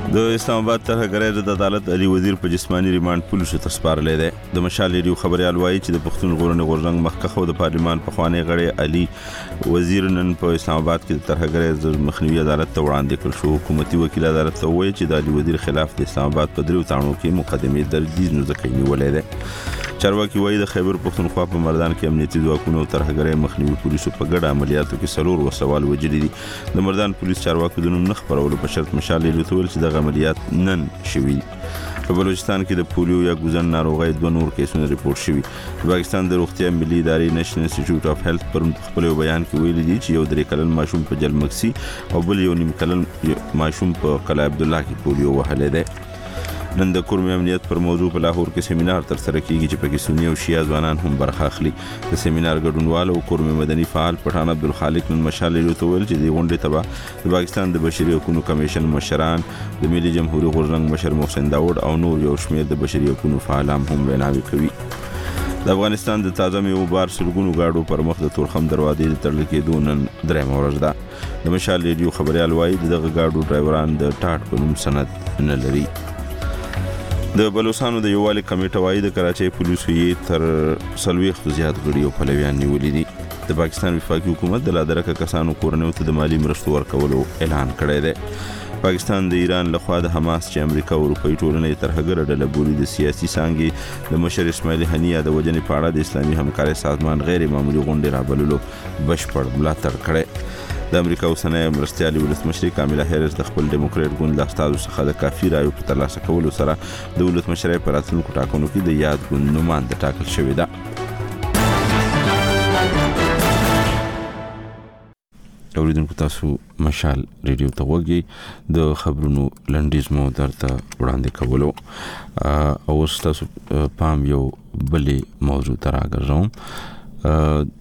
د اسلام آباد ترهګری د عدالت علي وزیر په جسمانی ریماند پولیسو ته سپارلی دی. د مشال ریډیو خبريال وایي چې د پښتون غورنه غورځنګ مخکخو د پارلیمان په خوانی غړي علي وزیر نن په اسلام آباد کې د ترهګری د مخنیوي عدالت ته وړاندې کړ شو. حکومتي وکیل عدالت ته وایي چې د علي وزیر خلاف د اسلام آباد په دریو تاڼو کې مقدمې درج نه ځکه نیولې ده. چارواکي وایي د خیبر پښتونخوا په مردان کې امنیتي ځواکونو او ترهګری مخنیوي پولیسو په ګډه عملیاتو کې سلور وسوال وجلي دي. د مردان پولیس چارواکو د نوم نه خبرولو په شرط مشال ریډیو ته ویل چې د عملیات نن شوي. په بلوچستان کې د پولیو یا ګوزن ناروغۍ 2 نور کیسونه ریپورت شوي. د پاکستان د روغتیا ملي ادارې نېشنل انسټیټیوټ اف هیلث پر خپل بیان کې ویلي دي چې یو 3 کلن ماشوم په جلمکسي او بل یو 9 کلن ماشوم په قلعه عبدالله کې پولیو وهلی دی. نن د کورمي امنیت پر موضوع په لاهور کې سیمینار ترسره کیږي چې پکې سنی او شیعه ځوانان هم برخه اخلي. د سیمینار ګډونوال او کورمي مدني فعال پټان عبدالخالق نن مشال ریډیو ته ویل چې د غونډې تبع د پاکستان د بشري حقوقو کمیشن مشران، د ملي جمهوریت غورځنګ مشر محسن داوود او نور یو شمېر د بشري حقوقو فعالان هم ویناوي کوي. د افغانستان د تازه میوو بار سلګونو گاډو پر مخ د تورخم دروازې د تړل کېدو نن درېمه ورځ ده. د مشال ریډیو خبريال وایي دغه گاډو ډرایوران د ټاټ په نوم سند نه لري. د بلوچستان د یووالي کمیټه وایي د کراچۍ پولیسو یې تر 40 زیات غړي او پلویان نیولي دي. د پاکستان وفاقي حکومت د لادرکه کسانو کورنیو ته د مالی مرستو ورکولو اعلان کړی دی. پاکستان د ایران لخوا د حماس چې امریکا او اروپایي ټولنې ترهګره ډله بولي د سیاسي څانګې د مشر اسماعیل هنیه د وجنې په اړه د اسلامي همکارۍ سازمان غیر معمولی غونډې رابللو بشپړ ملاتړ کړی. د امریکا اوسنۍ مرستیال ولسمشر کاملا هریس د خپل ډیموکریټ ګوند له استازو څخه د کافي رایو په ترلاسه کولو سره د ولسمشرۍ په راتلونکو ټاکنو کې د یاد ګوند نماینده ټاکل شوې ده. اوریدونکو تاسو مشال ریډیو ته وګورئ. د خبرونو لنډیز مو درته وړاندې کولو او تاسو پام یو بلې موضوع ته راګرځوم.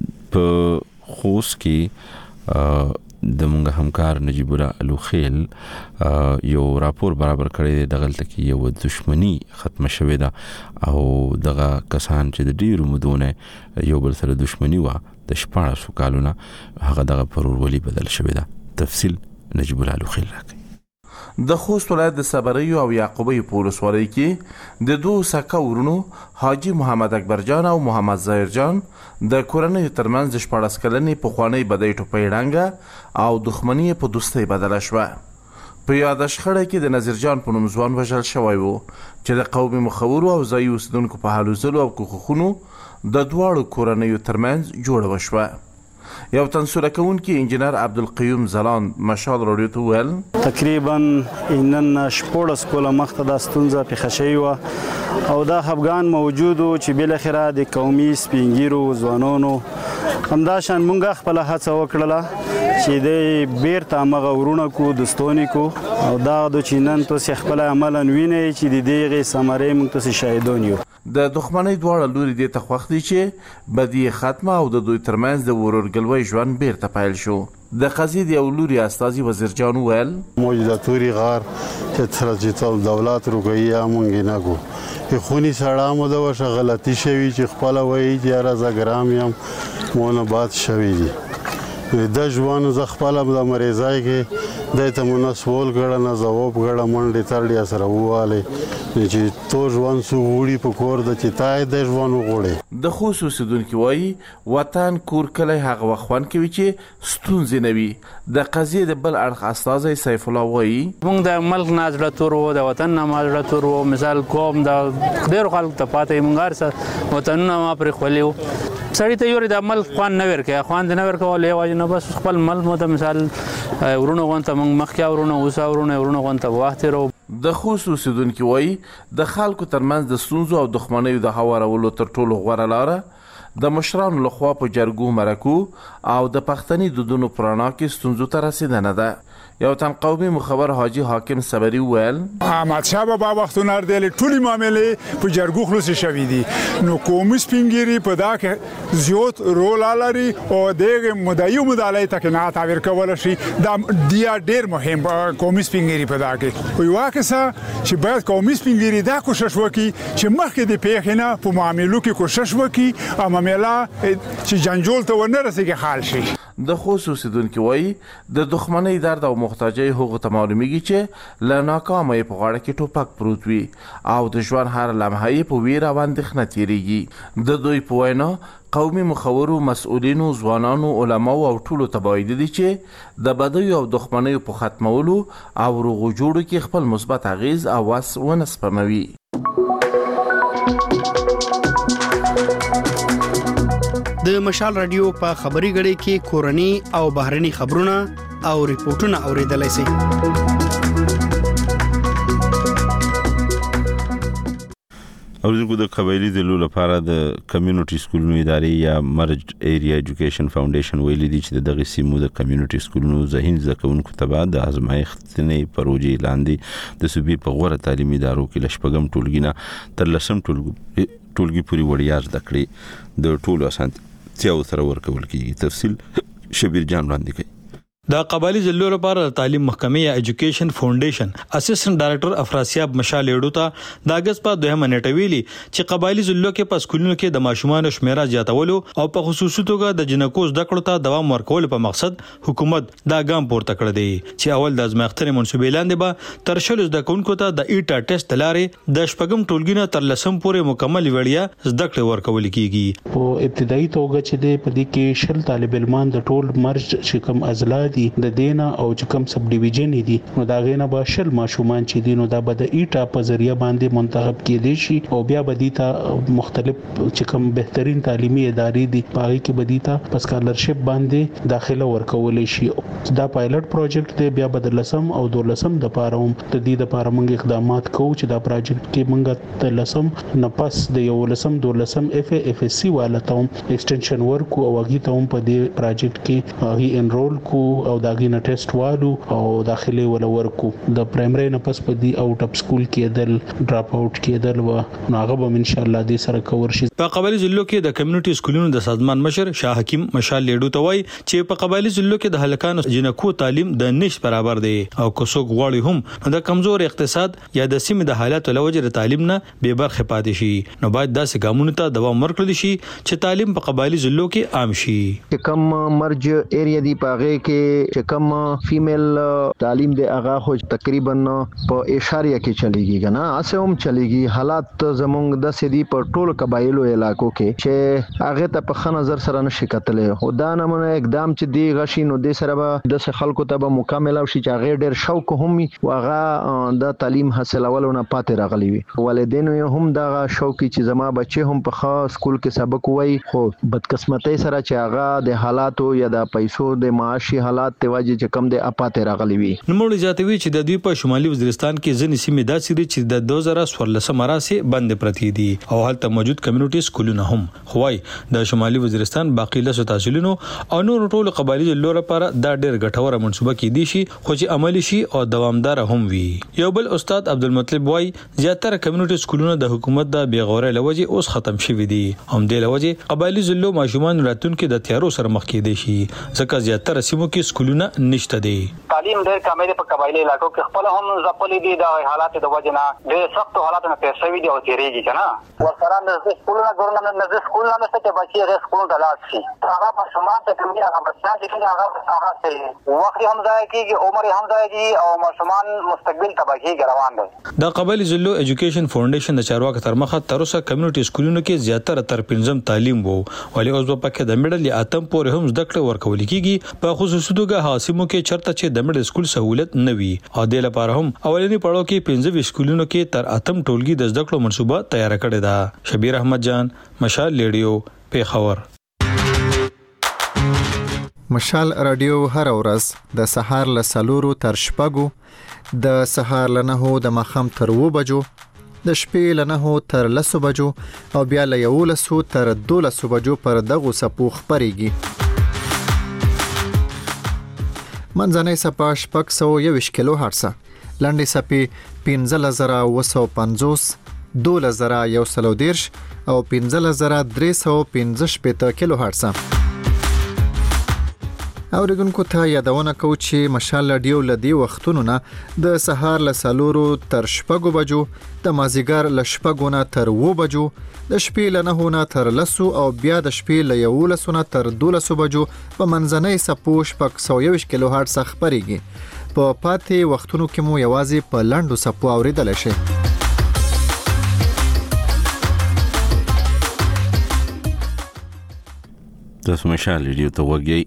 په خوست کې د مونږ همکار نجیب الله الوخیل یو راپور برابر کړی دی. دغلته کې یو دښمنی ختم شوې ده او دغه کسان چې د ډیرو مودونه یو بل سره دښمنی و د 14 کالونه هغه دغه پرورولي بدل شوې ده. تفصیل نجیب الله الوخیل راکړي. د خوست ولایت د صبریو او یعقوبی په ولسوالۍ کې د دوه سکه ورونو حاجی محمد اکبر جان او محمد ظاهر جان د کورنۍ ترمنځ د 14 کلنې پخوانۍ بدۍ ټوپۍ ړنګه او دښمني په دوستۍ بدله شوه. په یاده شخړه کې د نظیر جان په نوم ځوان وژل شوی و چې د قومي مخورو او ځایي اوسیدونکو په هلو ځلو او کوښښونو د دواړو کورنیو ترمنځ جوړه وشوه. یو تنسوره کوونکی انجینر عبدالقیوم زلان مشال راډیو ته ویل تقریبا نن 14 کاله مخته دا ستونزه پیښه شوې وه او دا خفګان موجود و چې بالاخره د قومي سپینګیرو ځوانانو همداشان مونږ خپله هڅه وکړله چې د بیرته همغه ورونه کو دوستانې کو او دا د چې نن تاسې خپله عملا وینئ چې د دغې ثمرې موږ تاسې شاهدان یو. د دښمنۍ دواړه لوري دې ته خوښ دي چې بدي ختمه او د دوی ترمنځ د ورورګلوۍ ژوند بیرته پیل شو. د قضیې د یو لوري استازي وزیر جان ویل موږ د توري غار چې ترجیح دولت روګي مونږ نه کو خونی سړا مو د وشه غلطي شوی چې خپل وایي چې یاره زګرام یم مونږ باد شوی دي د ژوند ز خپل د مریضای کې د ته منسول غړ نه جواب غړ منډه ترډیا سره واله چې تو ژوند سو وړي په کور د چتای د ژوند وغوړي. د خصوصیدونکو وایي وطن کور کله هغه وخوان کوي چې ستونزې نه وي. د قضیې د بل اړخ استازی سیف الله وایي موږ د ملک نازړه تور وو د وطن نازړه تور وو مثال کوم د ډېر خلک ته پاتې مونږ وطنونه ما پر خولیو سړی ته یوري د عمل خوان نه ورکه خوان نه ورکول یو نه بس خپل مل مو ته مثال ورونو غونته موږ مخکیا ورونو اوسا ورونو غونته وخت رو. د خصوصیدونکو وایي د خلکو ترمنځ د ستونزو او دښمنیو د هوارولو تر ټولو غوره لاره د مشرانو لخوا په جرګو مرکو او د پښتني دودونو پرانا کې ستونزو ته رسیدنه ده. یو تن قومي مخبر حاجی حاکم صبری ویل احمد شاه بابا وختونه ردل ټولي معاملې په جرګو خلاص شوې دي نو قومي سپینګيري په دا کې زیات رول لري او دغه مدعي مدالای ته نه تعبیر کول شي دا دیا ډیر مهم قومي سپینګيري په دا کې وي واکسه چې باید قومي سپینګيري دا کوشش وکړي چې مخکې د پیښنه په معاملو کې کوشش وکړي او معاملې چې جنجول ته ونه رسیږي حل شي. د خوست اوسیدونکو وایي د دښمنۍ درد او محتاجۍ هغو ته معلومیږي چې له ناکامه یې په غاړه کې ټوپک پروت وي او د ژوند هر لمحه یې په ویره او اندېښنه تېرېږي. د دوی په وینا قومي مخورو، مسؤلینو، ځوانانو، علماو او ټولو ته باید دي چې د بدیو او دښمنیو په ختمولو او روغو جوړو کې خپل مثبت اغیز او وس ونه سپموي. د مشال رادیو په خبري غړي کې کورني او بهرني خبرونه او ریپورتونه اوریدلای شئ. اوریدونکو د قبایلی دلو لپاره د کمیونټي سکولونو ادارې یا مرج ایریا ایجوکیشن فاونډیشن ویلي دي چې دغه سیمو د کمیونټي سکولونو ذهین زکونکو ته د ازمایښتنې پروژې لاندې د صوبې په غوړه تعلیمي ادارو کې لشپګم ټولګي نه تر لسم ټولګي پورې وړیا زده کړې د ټولو اسانتیاو سره ورکول کیږي. تفصیل شبیر جان وړاندې کوي. د قبایلی ضلعو لپاره تعلیم محکمې یا ایجوکیشن فاونډیشن اسسټنټ ډایریکټر افراسیاب مشال لیډو ته د اگست په 2 نیټه ویلي چې قبایلی ضلعو کې په سکولونو کې د ماشومان شمیره زیاتولو او په خصوصي توګه د جنکو زده کړو ته دوام ورکول په مقصد حکومت دا ګام پورته کړی دی چې اول د ازمایښتنې منصوبې لاندې به تر شلو زده کوونکو ته د ایټا ټیسټ لارې د شپږم ټولګي نه تر لسم پورې مکمل وړیا زده کړې ورکول کیږي. په ابتدایي توګه چې د پدې کې شل طالب علمان د ټول مرج چې کوم ازلا دي د دینا او چې کوم سب ډیویژن دي نو دا غینه به شل ماشومان چې دي نو دا به د ایټا په ذریعہ باندې منتخب کېدي شي او بیا به دي ته مختلف چې کوم بهترین تعلیمي ادارې دي پاره کې به دي ته په سکالرشپ باندې داخله ورکول شي. دا پایلټ پروجیکټ دی بیا به د لسم او دولسم د پاره هم د دې د پاره موږ اقدامات کوو چې دا پروجیکټ کې موږ د لسم نه پس د یو لسم دولسم اف اس سی والا ته ایکسټنشن ورکو او هغه ته هم په دې پروجیکټ کې هغه انرول کو او دا غینه ټیسټ والو او داخلي ولا ورکو د پرایمري نه پس په دې اوټ اپ سکول کې دل ډراپ اوټ کې دل و ناغه به ان شاء الله دې سره کور شي. په قبایلی ضلعو کې د کمیونټي سکولونو د سازمان مشر شاه حکیم مشال لیډو ته وایي چې په قبایلی ضلعو کې د هلکانو جنکو تعلیم د نش برابر دی او کوڅو غواړي هم د کمزور اقتصاد یا د سیمې د حالاتو لوجه د تعلیم نه بے برخه پاتې شي نو باید داسې ګامونو ته دوام ورکړل شي چې تعلیم په قبایلی ضلعو کې عام شي. کم مرج ایریا دی پاغه کې کم فیمیل تعلیم دی هغه خو تقریبا په اشاریه کې چلیږي کنه اسه هم چلیږي. حالات زمونږ د سدي په ټول قبایلو علاقو کې چې هغه ته په خن نظر سره نشي کتلې او دا نمونه اقدام چې دی غشي نو د سره به د خلکو ته به مکمل او شي چې هغه ډېر شوق هم او هغه د تعلیم حاصلولو نه پاتې راغلي وي. والدینو هم دا شوق چې زما بچي هم په خاص سکول کې سبق وای خو بدقسمتۍ سره چې هغه د حالاتو یا د پیسو د معاشي حالات ته واجب چې کم د اپاته راغلي وي. نوموړي زیاتوي چې د دوی په شمالي وزیرستان کې ځینې سیمې داسې دي چې د 2014 مراسي بند پرتی دي او هلته موجود کمیونټي سکولونه هم خوای د شمالي وزیرستان باقی له تحصیلونو او نور ټول قبایلی ضلعو لپاره دا ډېر ګټوره منصوبه کې دي شي خو چې عملی شي او دوامدار هم وي. یو بل استاد عبدالمطلب وای زیاتره کمیونټي سکولونه د حکومت د بیغورۍ لوجه اوس ختم شوي دي هم د لوجه قبایلی ضلعو ماشومان راتلونکي د تیارو سره مخ کې دي شي ځکه زیاتره سیمو کې سکولونه نشته دي. تعلیم ډېر کمې په قبایلی علاقو کې خپل هم ځپلې دي د حالات د وجه نه ډېر سخت حالات نه پیښ شوي دي او تیریږي کنه ورسره د سکولونو ګورنمنت نه سکولونه نشته چې بچي غیر سکول ته لاړ شي هغه ماشومان ته کومي هغه بچیان چې هغه صحیح وخت هم ځای کېږي عمر هم ځای کېږي او ماشومان مستقبل تباهي روان دي. د قبایلی ضلعو ایجوکیشن فاونډیشن د چارواکو تر مخه تر اوسه کمیونټي سکولونو کې زیاتره تر 5م تعلیم وو ولې اوس په کې د میډل یا اتم پورې هم زده کړې ورکول کیږي په خصوصي توګه حاسمو کې چرته چې د میډل سکول سہولت نه وي او د لپاره هم اولنی پړاو کې 15 سکولونو کې تر اتم ټولګي د زده کړو منصوبه تیار کړې ده. شبیر احمد جان مشال لیډیو پیښور. مشال رادیو هر ورځ د سهار له 4 تر 6 د سهار له 9 د مخام تر 2 بجو د شپې له 9 تر 10 بجو او بیا له 11 تر 12 بجو پر دغه سپو خبريږي. منځنۍ سپا 621 کیلو هرتز لاندې سپي 15950 12110 او 15315 کیلو هرتز. اوریدونکو ته یادونه کوو چې مشال رادیو لدی وختونو نه د سهار له 4 تر 6 بجو، د مازیګر له 6 نه تر 7 بجو، د شپې له 9 نه تر 10 او بیا د شپې له 11 نه تر 12 بجو په منځنۍ سپو 121 کیلو هرتز خبريږي. په پاتې وختونو کې مو یوازې په لاندو سپو اوریدل شي. تاسو مشال رادیو ته وګورئ.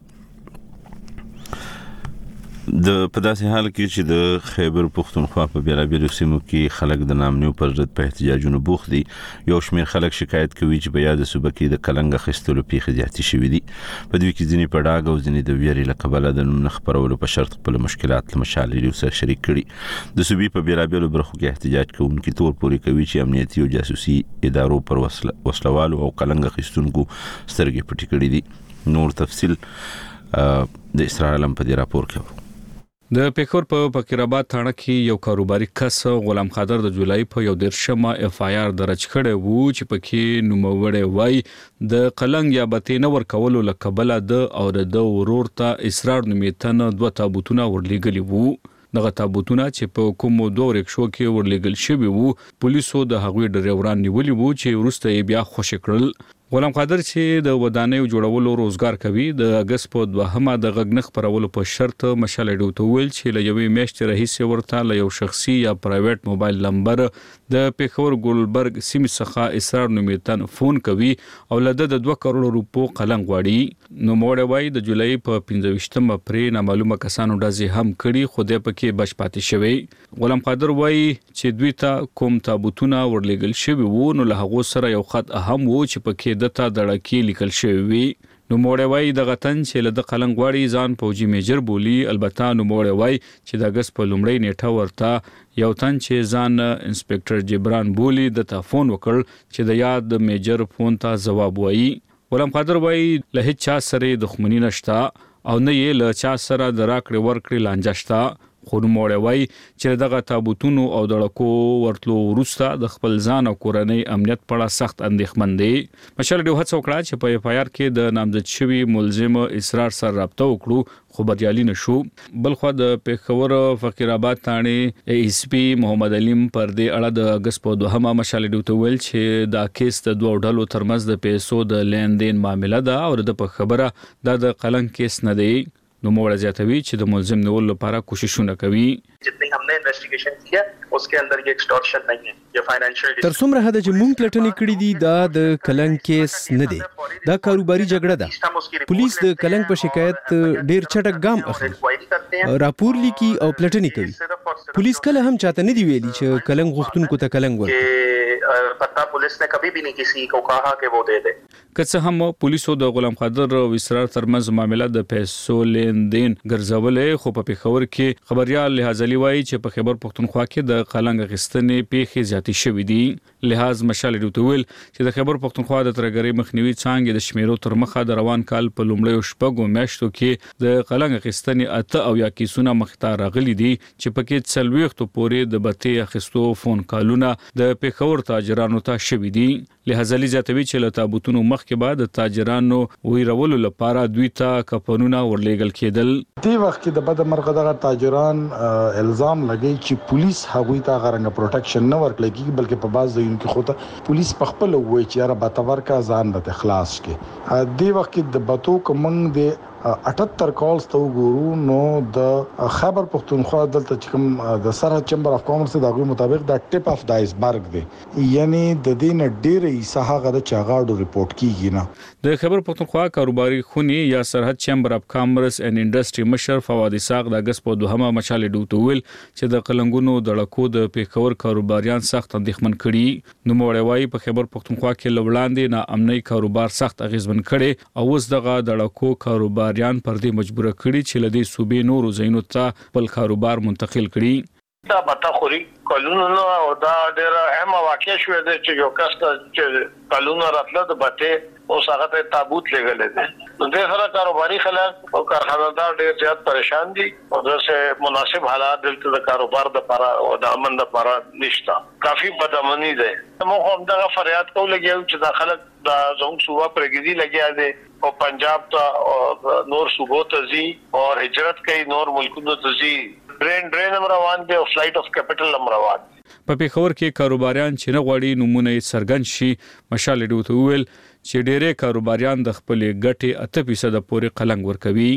د په داسې حال کې چې د خیبر پختونخوا په بیلابیلو سیمو کې خلک د نامنیو پر ضد په احتجاجونو بوخت دي. یو شمېر خلک شکایت کوي چې په یاد صوبه کې د کلنګ اخیستلو پیښې زیاتې شوې دي. په دوی کې ځینې په ډاګ او ځینې د ویرې له کبله د نوم نه خپرولو په شرط خپل مشکلات له مشال رادیو سره شریک کړي. د صوبې په بیلابیلو برخو کې احتجاج کوونکي تور پورې کوي چې امنیتي او جاسوسي ادارو پر وسلوالو او کلنګ اخیستونکو سترګې پټې کړې دي. نور تفصیل د اسرار علم په دې راپور کې. د پیښور په فقیر آباد تھانه کې یو کاروباري کس غلام قادر د جولای په 11 اف آی آر درج کړی وو چې پکې نوموړی وای د قلنګ یا بتې نه ورکولو لکبله د او د ورور ته اسرار نومیتن 2 تابوتونه ورلېګلی وو. دغه تابوتونه چې په کوم 2 رکشو کې ورلېګل شوی وو، پولیسو د هغوی ډریوران نیولي وو چې وروسته یې بیا خوشی کړل. غلام قادر چې د ودانیو جوړولو روزګار کوي، د اگست په 2 د غږنخ پرولو په شرط مشال رادیو ته ویل چې له یوې میاشتې راهیسې ورته له یو شخصي یا پرایویټ موبایل نمبر د پیښور ګلبرګ سیمې څخه اسرار نومیتن فون کوي او له د 2 کروڑ روپو قلنګ غواړي. نو موړ وای د جولای په 25 اپریل نامعلومه کسانو ډزې هم کړي، خو د پکې بچ پاتې شوی. غلام قادر وای چې دوی ته کوم تابوتونه ورلېګل شوی وو، نو له هغه سره یو خط اهم وو چې پکې دته دړکی لیکل شوی وي. نو موړ وای د غتن چې له د قلنګ غواړي ځان فوجي میجر بولی. البته نو موړ وای چې د اگست په لومړۍ نیټه ورته یو تن چې ځان انسپکټر جبران بولی د تلیفون وکړ چې د یاد میجر فون ته جواب وایي. غلام قادر وای له هیڅ چا سره دښمنی نشته او نه یې له چا سره د راکړې ورکړې لانجه شته. خو نوموړی وای چې دغه تابوتونو او دړکو ورتلو وروسته د خپل ځان او کورنۍ امنیت په اړه سخت اندېښمن دی. مشال رادیو هڅه وکړه چې په اف آی آر کې د نامزد شوي ملزم اسرار سره رابطه وکړو، خو بریالي نشو. بلخو د پیښور فقیر آباد تھانې ایس پی محمد علیم پر دې اړه د اگست په 2 مشال رادیو ته ویل چې دا کیس د 2 ډلو ترمنځ د پیسو د لین دین معامله ده او د په خبره د قلنګ کیس نه دی. نو موړ زیاتوي چې د ملزم نیولو لپاره کوششونه کوي. जितनी हमने इन्वेस्टिगेशन किया उसके अंदर ये एक्सटॉर्शन नहीं है, ये फाइनेंशियल تر څومره حد چې مونږ پلټنې کړې دي دا د کلنګ کیس نه دی، دا کاروباري جګړه ده. پولیس د کلنګ په شکایت ډیر چټک ګام اخلي، راپور لیکي او پلټنې کوي. پولیس کله هم چاته نه دی ویلي چې کلنګ غوښتونکو ته کلنګ ورکړي. पता पुलिस ने कभी भी नहीं किसी को कहा कि वो दे दे. که څه هم پولیسو د غلام قادر او اسرار ترمنځ معاملې د پیسو لین دین ګرځولې، خو په پیښور کې خبريال لحاظ علي وایي چې په خیبر پختونخوا کې د قلنګ غستنې پیښې زیاتې شوې دي. لحاظ مشال رادیو ته ویل چې د خیبر پختونخوا د ترګری مخنیوي څانګې د شمیرو تر مخه د روان کال په لومړیو شپږو میاشتو کې د قلنګ غستنې اته او یا کیسونه مخته راغلي دي چې پکې 40 پورې د بتې اخیستو فون کالونه د پیښور تاجرانو ته شوي دي. لحاظ علي زیاتوي چې له تابوتونو مخکې بعد د تاجرانو ویرولو لپاره دوی ته کپنونه ورلېګل کېدل. دې وخت کې د بد مرغه دغه تاجران الزام لګی چې پولیس هغوی ته غرنګ پروټیکشن نه ورکړي، بلکې په باز ځایونو کې خو پولیس په خپل وایي چې را بتور کا ځان به خلاص کې. دې وخت کې د بتو کومنګ د 78 کالز ته وګورو، نو د خیبر پختونخوا دلته چې کوم د سرحد چمبر اف کامرس د هغوی مطابق د ټپ اف د آیسبرګ دی، یعنی د دې نه ډېرې ساحه د چاغاړو رپورت کیږي نه. د خیبر پختونخوا کاروباري خونی یا سرحد چمبر اف کامرس اینڈ انډستری مشر فواد اسحاق د اگست په 2 مشال ډوټ ویل چې د قلنګونو دړکو د پیښور کاروباریان سخت اندېښمن کړي. نو موړ وای په خیبر پختونخوا کې لوړاندې نه امني کاروبار سخت اغیزمن کړي او اوس دغه دړکو کاروباریان پر دې مجبور کړي چې لدی صوبې نورو ځایونو ته خپل کاروبار منتقل کړي. دا بتاخوري کلونو او دا ډېر اهم واقع شوې ده چې یو کس چې کلونو راتله د بته اوس هغه ته تابوت لګل دي. نو د هغه کاروباري خلک او کارخانه‌دار ډېر زیات پریشان دي او دغه مناسب حالات دلته د کاروبار د لپاره او د امن لپاره نشته. کافي بدامني ده. موږ هم دا فریاد کوو لګیو چې د خلک د زموږ صوبه پرګدي لګیا دي او پنجاب ته نور صوبو ته ځي او هجرت کوي نور ملکونو ته ځي. ډرین روان دي او فلایټ اف کیپټل روان دي. په پیښور کې کاروباریان چې نه غواړي نمونه یې څرګند شي، مشال ډیو ته ویل چې ډېرې کاروباریان د خپلې ګټې 8% پورې قلنګ ورکوي.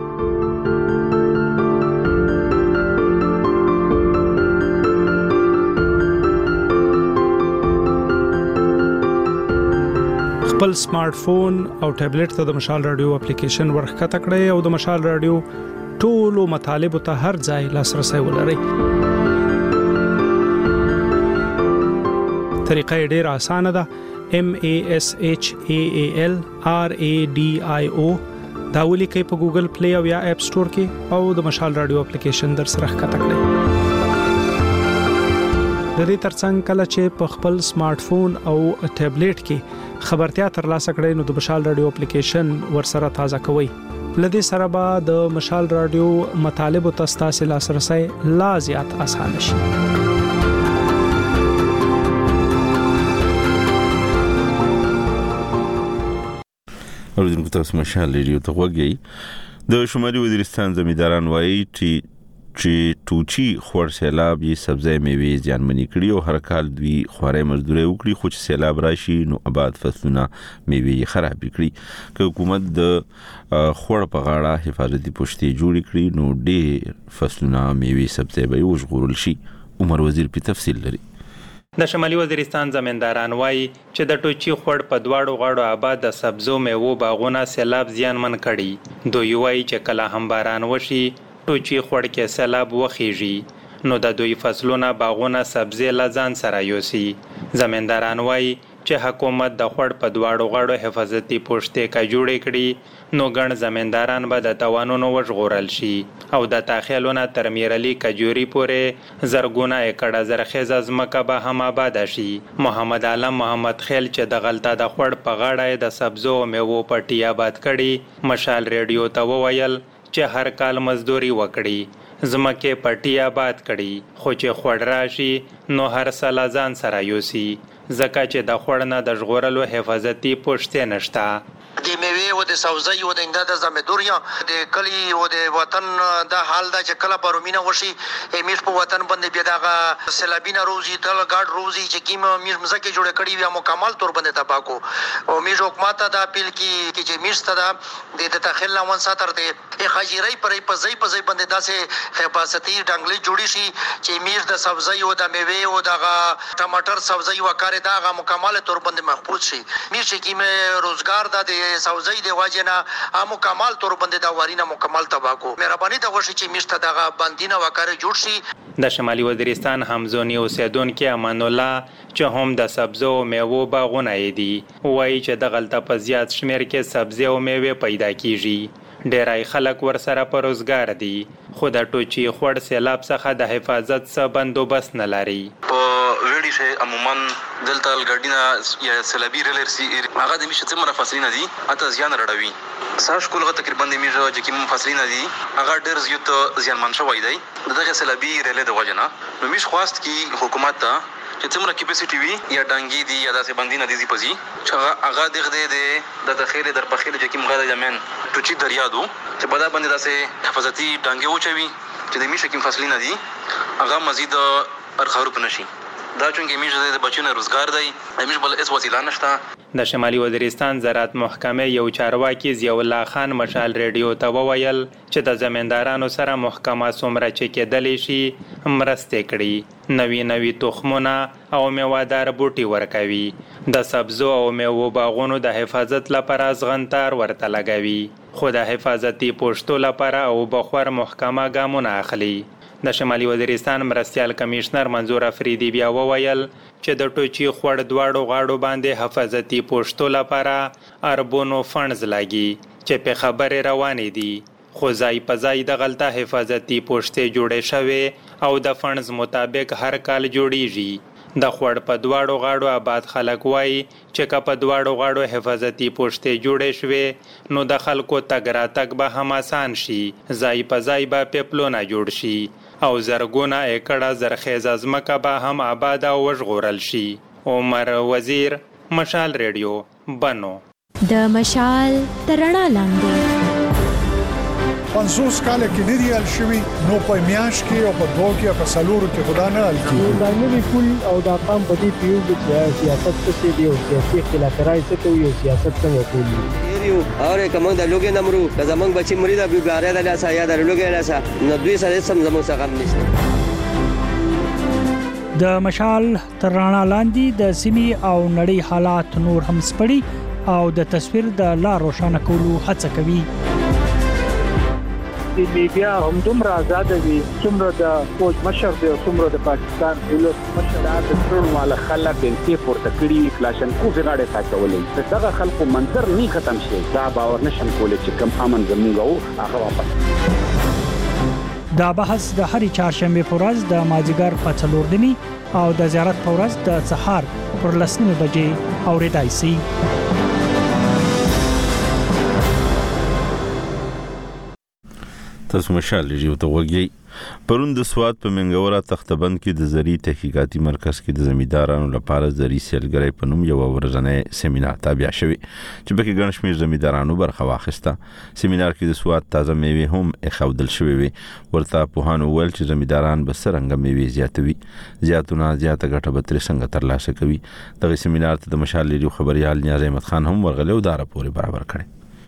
خپل سمارټ فون او ټابلیټ ته د مشال رادیو اپلیکیشن ورخکته کړئ او د مشال رادیو ټولو مطالبو ته هر ځای لاسرسي ولرئ. طریقه ډېر اسانه ده. MASHAAL RADIO دا ولیکئ په ګوګل پلی او یا اپ سٹور کې او د مشال رادیو اپلیکیشن در سره ښکته کړئ. د دې ترڅنګ کله چې په خپل سمارټ فون او ټابلیټ کې خبرتیا ترلاسه کړئ نو د مشال رادیو اپلیکیشن ورسره تازه کوئ. لدې سره به د مشال رادیو مطالبو ته ستاسو لاسرسي لا زیات اسانه شي. اوریدونکو تاسو مشال ریډیو ته وګورئ. د شمالي وزیرستان زمینداران وایي چې ټوچی خور سیلاب یې سبزی میوې زیانمنې کړي او هر کال دوی خواري مزدوري وکړي، خو چې سیلاب راشي نو آباد فصلونه میوې خراب کړي. که حکومت د خور په غاړه حفاظتي پوښتې جوړ کړي نو ډېر فصلونه میوې سبزی به وژغورل شي. عمر وزیر په تفصیل لري. د شمالي وزیرستان زمینداران وایي چې د ټوچی خور په دواړو غاړو آباد د سبزو میوو باغونه سیلاب زیانمن کړي. دوی وایي چې کله هم باران وشي ټوچی خور کې سیلاب وخیږي نو د دوی فصلونه باغونه سبزی لزان سره یوسي. زمینداران وایي چې حکومت د خور په دواړو غاړو حفاظتي پوښتې کا جوړې کړي نو ګڼ زمینداران به د توانونو وژغورل شي او د تاخیلونه تر میرلی کجوري پورې زرګونه ایکړه زرخیزه ځمکه به هم آباد شي. محمد عالم محمد خیل چې د غلطه د خور په غاړه د سبزو او میوو پټي آباد کړي، مشال ریډیو ته وویل چې هر کال مزدوري وکړي، ځمکې پټي آباد کړي، خو چې خور راشي نو هر سال ځان سره یوسي ځکه چې د خور نه د ژغورلو حفاظتي پوښتې نشته. د میوه او د سبزی او د انده د زمیندوریا د کلی او د وطن د حال د چکلا پرومینه وشي میش په وطن باندې بیا دغه سیلابینه روزي تل ګاډ روزي چې کیم میش مزکه جوړ کړي بیا مکمل تور باندې تباکو او میش حکومت د اپیل کی چې میش ته د تخیل لون ساتر د خاجيري پرې په ځای باندې داسې حفاظتي ډنګلې جوړی شي چې میش د سبزی او د میوه او د ټماټر سبزی وکړي دغه مکمل تور باندې محفوظ شي. میش کیم روزګار د سوزي دی واجنه مکمل تور باندې دا وارینه مکمل تباکو مهرباني ته غوښي چې میشته دغه باندینه وکړه جوړ شي. د شمالي وزیرستان همزونی اوسیدونکو امان الله چې هم د سبزو او میوو باغونه دي وایي چې د غلطه په زیات شمیر کې سبزی او میوه پیدا کیږي. ډیرای خلک ورسره په روزګار دي خو د ټوچی خور سیلاب څخه د حفاظت څخه بندوبست نه لري. ویډی شه عموما دلته الګډینا یا سیلابي رلرسي هغه د میشه څومره فصلونه دي اته زیان راړوي. ساش کولغه تقریبا د میشه چې کوم فصلونه دي هغه ډیر زیات زیان من شوی دی دغه سیلابي رلې د وجنه. نو میش خواست کی حکومت ته چې څومره کیپاسټي وي یا ډانګي دي یا داسې باندې نه دي پزي چې هغه دغه د داخله در پخېله چې کوم غاړه یمن ټوچی دریادو چې بدا باندې داسې حفاظتي ډانګي وچوي چې د میشه کوم فصلونه دي هغه مزید ارخروب نشي. دا چونګې میشه د بچونو روزګار دی میشه بل اس وسیله نشته. د شمالي وزیرستان زراعت محکمه یو چارواکي ضیاء الله خان مشال ریډیو ته وویل چې د زمیندارانو سره محکمه څومره چې کېدلی شي مرستې کړي، نوي تخمونه او میوهدار بوټي ورکوي، د سبزو او میوو باغونو د حفاظت لپاره ځغنتار ورته لګوي، خو د حفاظتي پوښتو لپاره او بخور محکمه ګامونه اخلي. د شمالي وزیرستان مرستیال کمشنر منظور افریدی بیا وویل چې د ټوچی خور دواړو غاړو باندې حفاظتي پوښتو لپاره اربونو فنډز لاګي چې په خبره روانې دي، خو ځای په ځای د غلطه حفاظتي پوښتې جوړې شوې او د فنډز مطابق هر کال جوړیږي. د خوړ په دواړو غاړو آباد خلک وایي چې که په دواړو غاړو حفاظتي پوښتې جوړې شوې نو د خلکو تګ راتګ به هم آسان شي، ځای په ځای به پیپلونه جوړ شي او زرګونه ایکړه زرخیزه ځمکه به هم آباد او وژغورل شي. عمر وزیر، مشال ریډیو، بنو. د مشال تر رڼا لاندې 50 کال کې لري ال شوی نو په میاش کې او په دوه کې په سالورو کې خدا نه ال کې دا نوی پول او دا قام په دې پیو چې سیاست څه دی او سیاسي اختلافات څه کوي او سیاست څنګه کوي یو اور کوم د لوګي نمرو د زمنګ بچی مرید ابي ګاره د لاسه یا د لوګي لاسه نو دوی سره سم زمو څخه غم نشته. د مشال تر رڼا لاندې د سیمې او نړۍ حالات نور هم سپړي او د تصویر د لار روښانه کولو هڅه کوي. د میډیا هم دومره آزاد دي څومره د فوج مشر دی او څومره د پاکستان دولت مشر د ټول مال خلک بنتي پورته کړي کلاشن کو غاړه ساتولې دغه خلکو منظر نه ختم شي دا باور نشم کولای چې کم امن زموږ او هغه واپس. دا بحث د هرې چهارشنبه په ورځ د مازیګر په 4:30 او د زیارت په ورځ د سهار پر 10:00 بجې اورېدای شي. تاسو مشال ریډیو ته وګورئ. پرون د سواد په منګورا تختبند کې د زری تحقیقاتي مرکز کې د زمیدارانو لپاره زری سیلګرۍ په نوم یو ورځنی سیمینار تابع شوی چې پکې ګڼ شمېر زمیدارانو برخه واخیسته. سیمینار کې د سواد تازه میوې هم اخودل شوې وي. ورته پوهانو ویل چې زمیداران به څنګه میوې زیاتوي، زیاتونه زیاته ګټه به ترې څنګه ترلاسه کوي. دغه سیمینار ته د مشال ریډیو خبريال نیاز احمد خان هم ورغلی او دا راپور برابر کړی.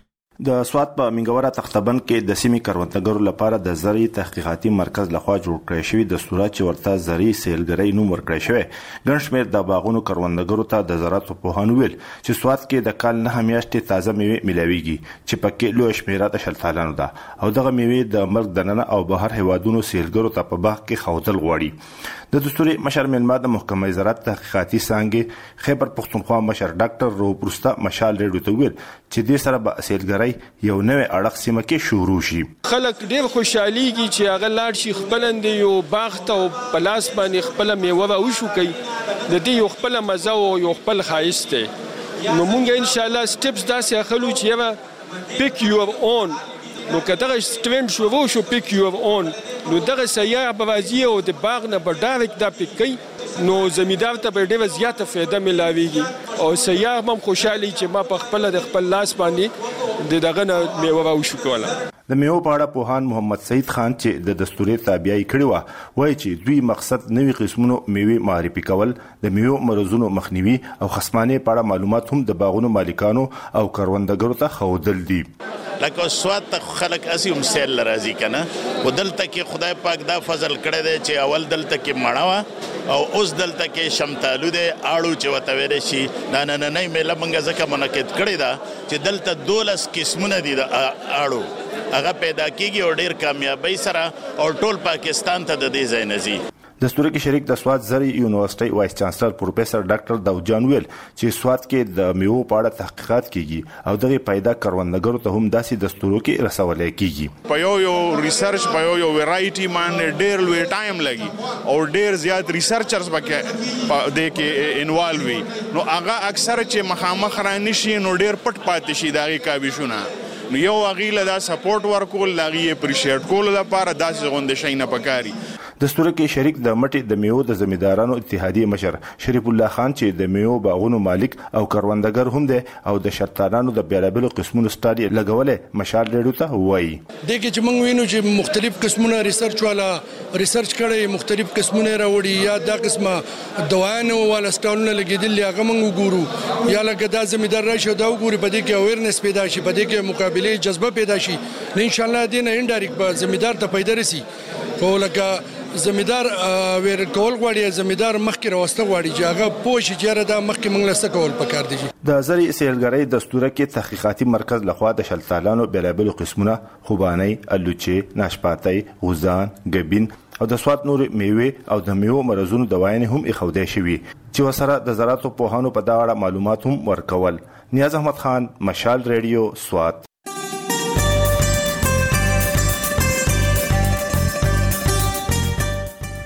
د سواد په منګورا تختبند کې د سیمې کروندګرو لپاره د زری تحقیقاتي مرکز لخوا جوړ کړی شوی د صورت چې ورته زری سیلګرۍ نوم ورکړی شوی. ګڼ شمېر د باغونو کروندګرو ته د زراعت پوهانو ویل چې سواد کې د کال 9 میاشتې تازه میوې ملاويږي چې پکې لوی شمېره د شلتالانو ده او دغه میوې د مرګ دننه او بهر هیوادونو سیلګرو ته په باغ کې خوتل غواړي. د دستوري مشر ملما د محکمه زراعت تحقیقاتي څانګې خیبر پختونخوا مشر ډاکټر روبرستا مشال ریډیو ته ویل چې د سره به سیلګرۍ یو نوې اړخ سیمه کې شروع شي. خلک ډېر خوشحاليږي چې هغه لاړ شي خپلند یو باغ ته او پلاس باندې خپل میوه وشو کوي د دې یو خپل مزه او یو خپل خایست دی. نو مونږ ان شاء الله سټپس داسې اخلو چې یو پیک یور اون نو کله سترند شو پیک یور اون نو دغه سیاح بوازی او د باغ نه به ډایرکټ دا پیک کوي نو زمیدار ته به ډېره زیاته فایده ملاويږي او سیاح هم خوشاله چې ما په خپل د خپل لاس باندې دغه نه میوه وشو کوله. د میوه په اړه پوهان محمد سعید خان چې د دستوري تابعی کړی و وایي چې دوی مقصد نوې قسمونو میوه معرفي کول، د میوه مرزونو مخنیوي او خصمانه په اړه معلومات هم د باغونو مالکانو او کروندګرو ته ښودل دي. لکه سواد ته خلک اسیم سیل راځي کنه ودلته کې خدای پاک دا فضل کړی دی چې اول دلته کې مړه او اوس دلته کې شمتالو دی اړو چې وته ویل شي نه میله منګه ځکه منعقد کړی دا چې دلته 12 قسمونه دي د اړو هغه پیدا کیږي او ډیر کامیابی سره او ټول پاکستان ته د دې ځای نزي. دستوري کې شریک د سواد زری یونیورسيټي وایس چانسلر پروفیسور ډاکټر داود جان ویل چې سواد کې د میوه په اړه تحقیقات کیږي او دغه پیدا کروندګرو ته هم داسې دستورو کې رسول کیږي. په یو ریسرچ په یو ورایټي باندې ډیر لوی ټایم لګي او ډیر زیات ریسرچرز پکې د کې انوالو وي نو هغه اکثر چې مخامخ را نشي نو ډیر پټ پاتې شي دغه کاوشونه نو یو غیله دا سپورټ ورکول لاغي اپریشیټ کول لپاره داسې غونډه شي نه پکاري. دستور کې شریک د مټي د میوه د زمیدارانو اتحادیه مشر شریف الله خان چې د میوه باغونو مالک او کروندګر هم دی او د شرطانانو د بیلابلو قسمونو سټادي لګولې مشال ریډیو ته وایي دغه چې موږ وینو چې مختلف قسمونه ریسرچ والا ریسرچ کړي مختلف قسمونه راوړي یا دا قسمه دوايانو والا سټالونه لګیدل هغه موږ وګورو یا لکه دا زمیدار راشي دا وګوري په دې کې اویرنس پیدا شي په دې کې مقابله جذبه پیدا شي ان شاء الله دې نه انډایرکټ به زمیدار ته پیدا رسي خو لکه زمیدار ویر کول غواړي زمیدار مخکې راوسته غواړي چې هغه پوښي چې دا مخکې موږ لسته کول پکار دي. د زری سیلګرۍ دستور کې تحقیقاتي مرکز لخوا د شلتالانو بیلابلو قسمونه خوباني، الوچي، ناشپاتي، غوزان، ګبین او د سواد نور میوه او د میوه مرزونو دوايان هم اخودای شوی چې وسره د زراعت پوهانو په دا اړه معلومات هم ورکول. نیاز احمد خان، مشال ریډیو، سواد.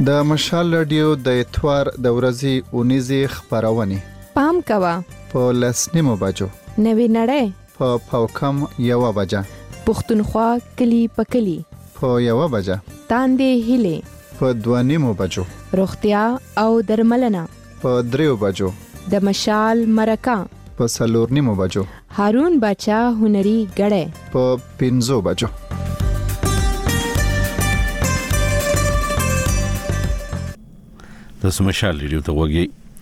د مشال رادیو د اتوار د ورځې اونیزي خبرونه پام کوا په لسنیمو بجو نوی نړۍ په پاوکم 1 بجه پښتونخوا کلی پکلی په 1 بجه تاندې هله په 2 بجو روغتیا او درملنه په 3 بجو د مشال مرکه په 4 بجو هارون بچا هنري غړې په 5 بجو د سمشال ریډیو ته وګي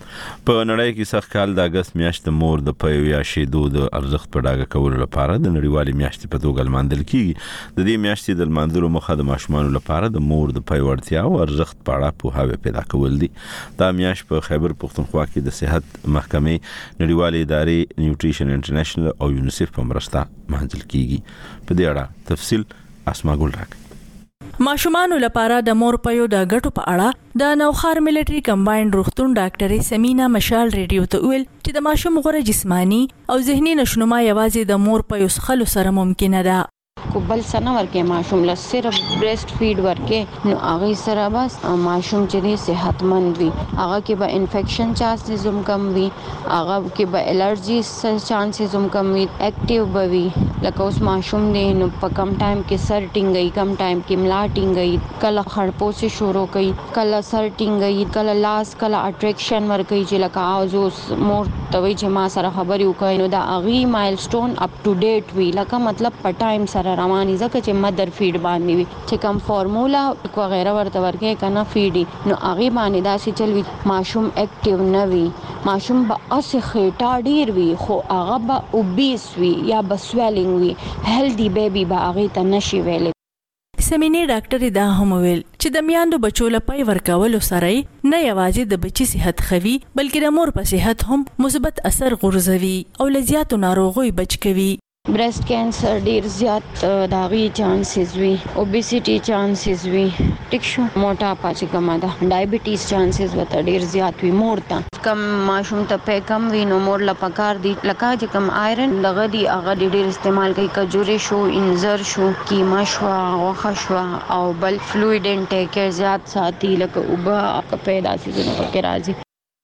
په نړۍ کې سخت کال د اگست میاشت مور د پيو یا شیدو د ارزښت په ډاګه کولو لپاره د نړیوالې میاشتې په توګه لمانځل کیږي. د دې میاشتې د لمانځلو مخه د ماشومان لپاره د مور د پيو اړتیا او ارزښت په اړه پوهاوی پیدا کول دي. دا میاشت په خیبر پښتونخوا کې د صحت محکمې نړیوالې ادارې نیوټریشن انټرنیشنل او یونیسف په مرسته مانځل کیږي. په دې اړه تفصیل اسما ګل راک. ماشومانو لپاره د مور پيو د غټو په اړه د نوخار ملټري کمباینډ روغتون ډاکټرې سمینا مشال ریډیو ته ویل چې د ماشوم غوړه جسمانی او ذهني نشونما یوازې د مور پيو څخه سره ممکن ده. کو بل سنه ورکه ماشوم له صرف بریسټ فیډ ورکه نو هغه سره بس ماشوم چې دی صحتمند وي. هغه کې به انفیکشن چانسز هم کم وي, هغه کې به الرجی چانسز هم کم وي, اکټیو به وي. لکه اوس ماشوم دی نو په کم ټایم کې سر ټینګي, کم ټایم کې ملا ټینګي, کله خړپوسي شروع کوي, کله سر ټینګي, کله لاس, کله اټریکشن ور کوي چې لکه اوس مور توي چې ما سره خبرې وکړي نو دا اغي مایلسټون اپ ټو ډیټ وي. لکه مطلب په ټایم سره رواني ځکه چې مدر فیډ باندې وي چې کوم فارمولا وغیرہ ورته ورکه کنه فیډي نو هغه باندې دا چې چل وي ماشوم اکټیو نه وي, ماشوم به اس خېټا ډیر وي خو هغه به اوبیس وي یا به سویلینګ وي, هیلدی بیبي به هغه ته نشي ویل. سمینی ډاکټر دا هم ویل چې د میاندو بچو لپاره ورکول سره نه یوازې د بچی صحت خوي بلکې د مور په صحت هم مثبت اثر غورځوي او لزیاتو ناروغي بچ کوي. Breast cancer ډیر زیات داغي چانسز وي, اوبیسيټي چانسز وي, ټیک شو, موټاپا چې کومه ده, ډایبټیز چانسز وته ډیر زیات وي. مور ته کم ماشوم ته په کم وي نو مور لپاره دي لکه چې کم آیرن لغه دي هغه ډیر استعمال کوي. کجوري شو, انځر شو, کیما شو, غوښه شو او بل فلویډ انټیک زیات ساتي لکه اوبه پیدا سي نو پکې راځي.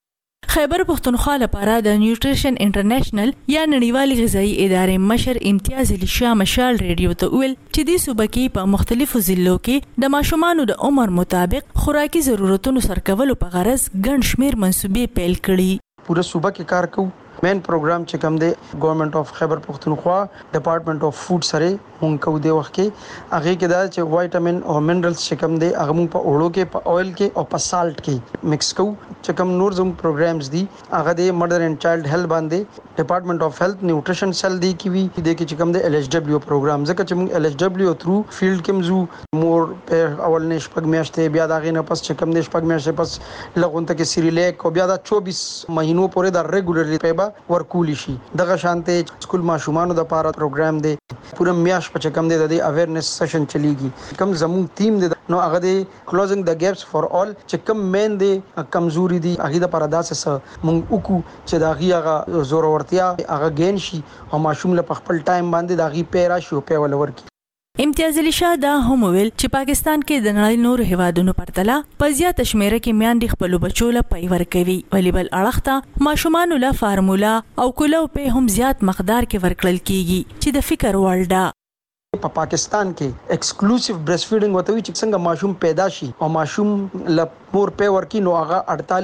خیبر پښتونخوا لپاره د نیوټریشن انټرنیشنل یا نړیوالې غذایی ادارې مشر امتیاز علي شاه مشال ریډیو ته ویل چې د صوبه کې په مختلفو ضلعو کې د ماشومانو د عمر مطابق خوراکي ضرورتونو سرکولو په غرض ګڼ شمېر منصوبې پیل کړي. پوره صوبه کې کار کوو. مین پروګرام چې کوم دی ګورنمنت اف خیبر پښتونخوا ډپارټمنټ اف فود سره مونږ کو دی وخت کې هغه کې دا چې وایټامین او منرالز چې کوم دی هغه مونږ په اوړو کې, په اویل کې او په سالت کې مکس کو. چې کوم نور زم پروګرامز دي هغه د مدر اینڈ چایلډ هیلث باندې ډپارټمنټ اف هیلث نیوټریشن سیل دی کی وی د کې چې کوم دی LHW پروګرام ځکه چې مونږ LHW تھرو فیلډ کې مزو مور په اول نه شپږ میاشتې بیا دا غینه پس چې کوم دی شپږ میاشتې پس لغونته کې سیریلیک او بیا دا 24 مهینو پورې دا ریګولرلی پیبا ورکول شي. دغه شانته سکول ماشومانو د پاره پروګرام دی پوره میاش په چکم دی د اویرنس سیشن چلیږي. کوم زمون ټیم دی نو هغه دی کلوزینګ د گیپس فار آل چې کوم مین دی کمزوري دی هغه د پاره داسه مونږ وکړو چې دا هغه زور ورتیا هغه ګین شي او ماشوم له خپل ټایم باندې دا هغه پیرا شو په ولور کی. امتیاز علي شاه دا هم ویل چې پاکستان کې د نړۍ نور هیوادونو پرتله په زیات شمیره کې میاندې خپل بچو له پي ورکوي ولی بل اړخته ماشومان له فارمولا او کولو په هم زیات مقدار کې ورکړل کیږي چې د فکر وړ ده. په پاکستان کې ایکسکلوسیو بریسټ فیډینګ وته وی چې څنګه ماشوم پیدا شي او ماشوم ل مور په ورکی نو هغه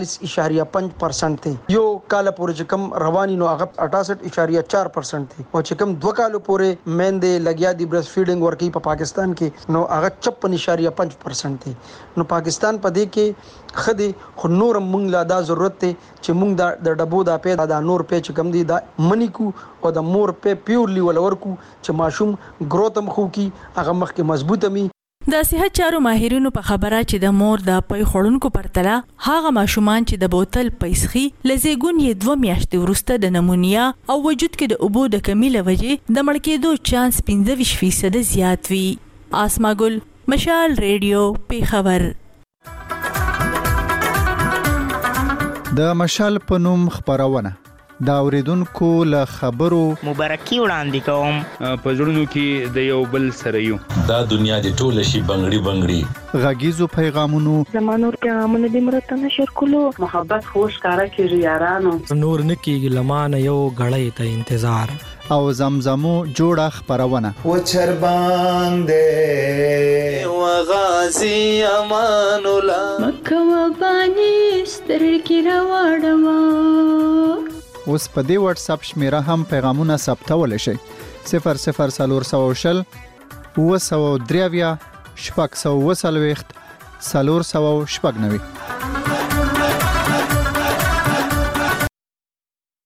48.5% ته یو کال پورې چې کم رواني نو هغه 68.4% ته او چې کم 2 کال پورې مېندې لګیا دي بریسټ فیډینګ ورکی په پاکستان کې نو هغه 56.5% ته نو پاکستان په دې کې خدي خو نور مونږ لا دا ضرورت ته چې مونږ د ډبو دا په دا نور په چې کم دي دا منی کو او د مور په پیورلی ولورکو چې ماشوم گروث هم خو کی هغه مخ کې مضبوط امي. د صحت چارو ماهرینو په خبره چې د مور د پي خورونکو پرتله هغه ماشومان چې د بوتل پیسخي لزیګون یې 2 میاشتې وروسته د نمونیا او وجود کې د اوبو د کمی له وجې د مړ کېدو چانس 25% زیات وي. اسما ګل مشال ریډیو پیښور. د مشال په نوم خبرونه دا اوریدونکو له خبرو مبارکي وړاندې کوم. په زړونو کې د یو بل سره یو. دا دنیا دی ټول شي بنگړي بنگړي. غږیزو پیغامونو زمانور پیغامونه د مرته نشر کولو محبت خوش کارا کیږي یارانو نور نکیږي لمانه یو غړې ته انتظار او زمزمو جوړه خبرونه و چر باندې و غازی امان الله مکه و بانی سترګې راوړما. اوس په دې واتس اپ شمیره هم پیغامونه ثبتول شي 0040 903 شپږ 490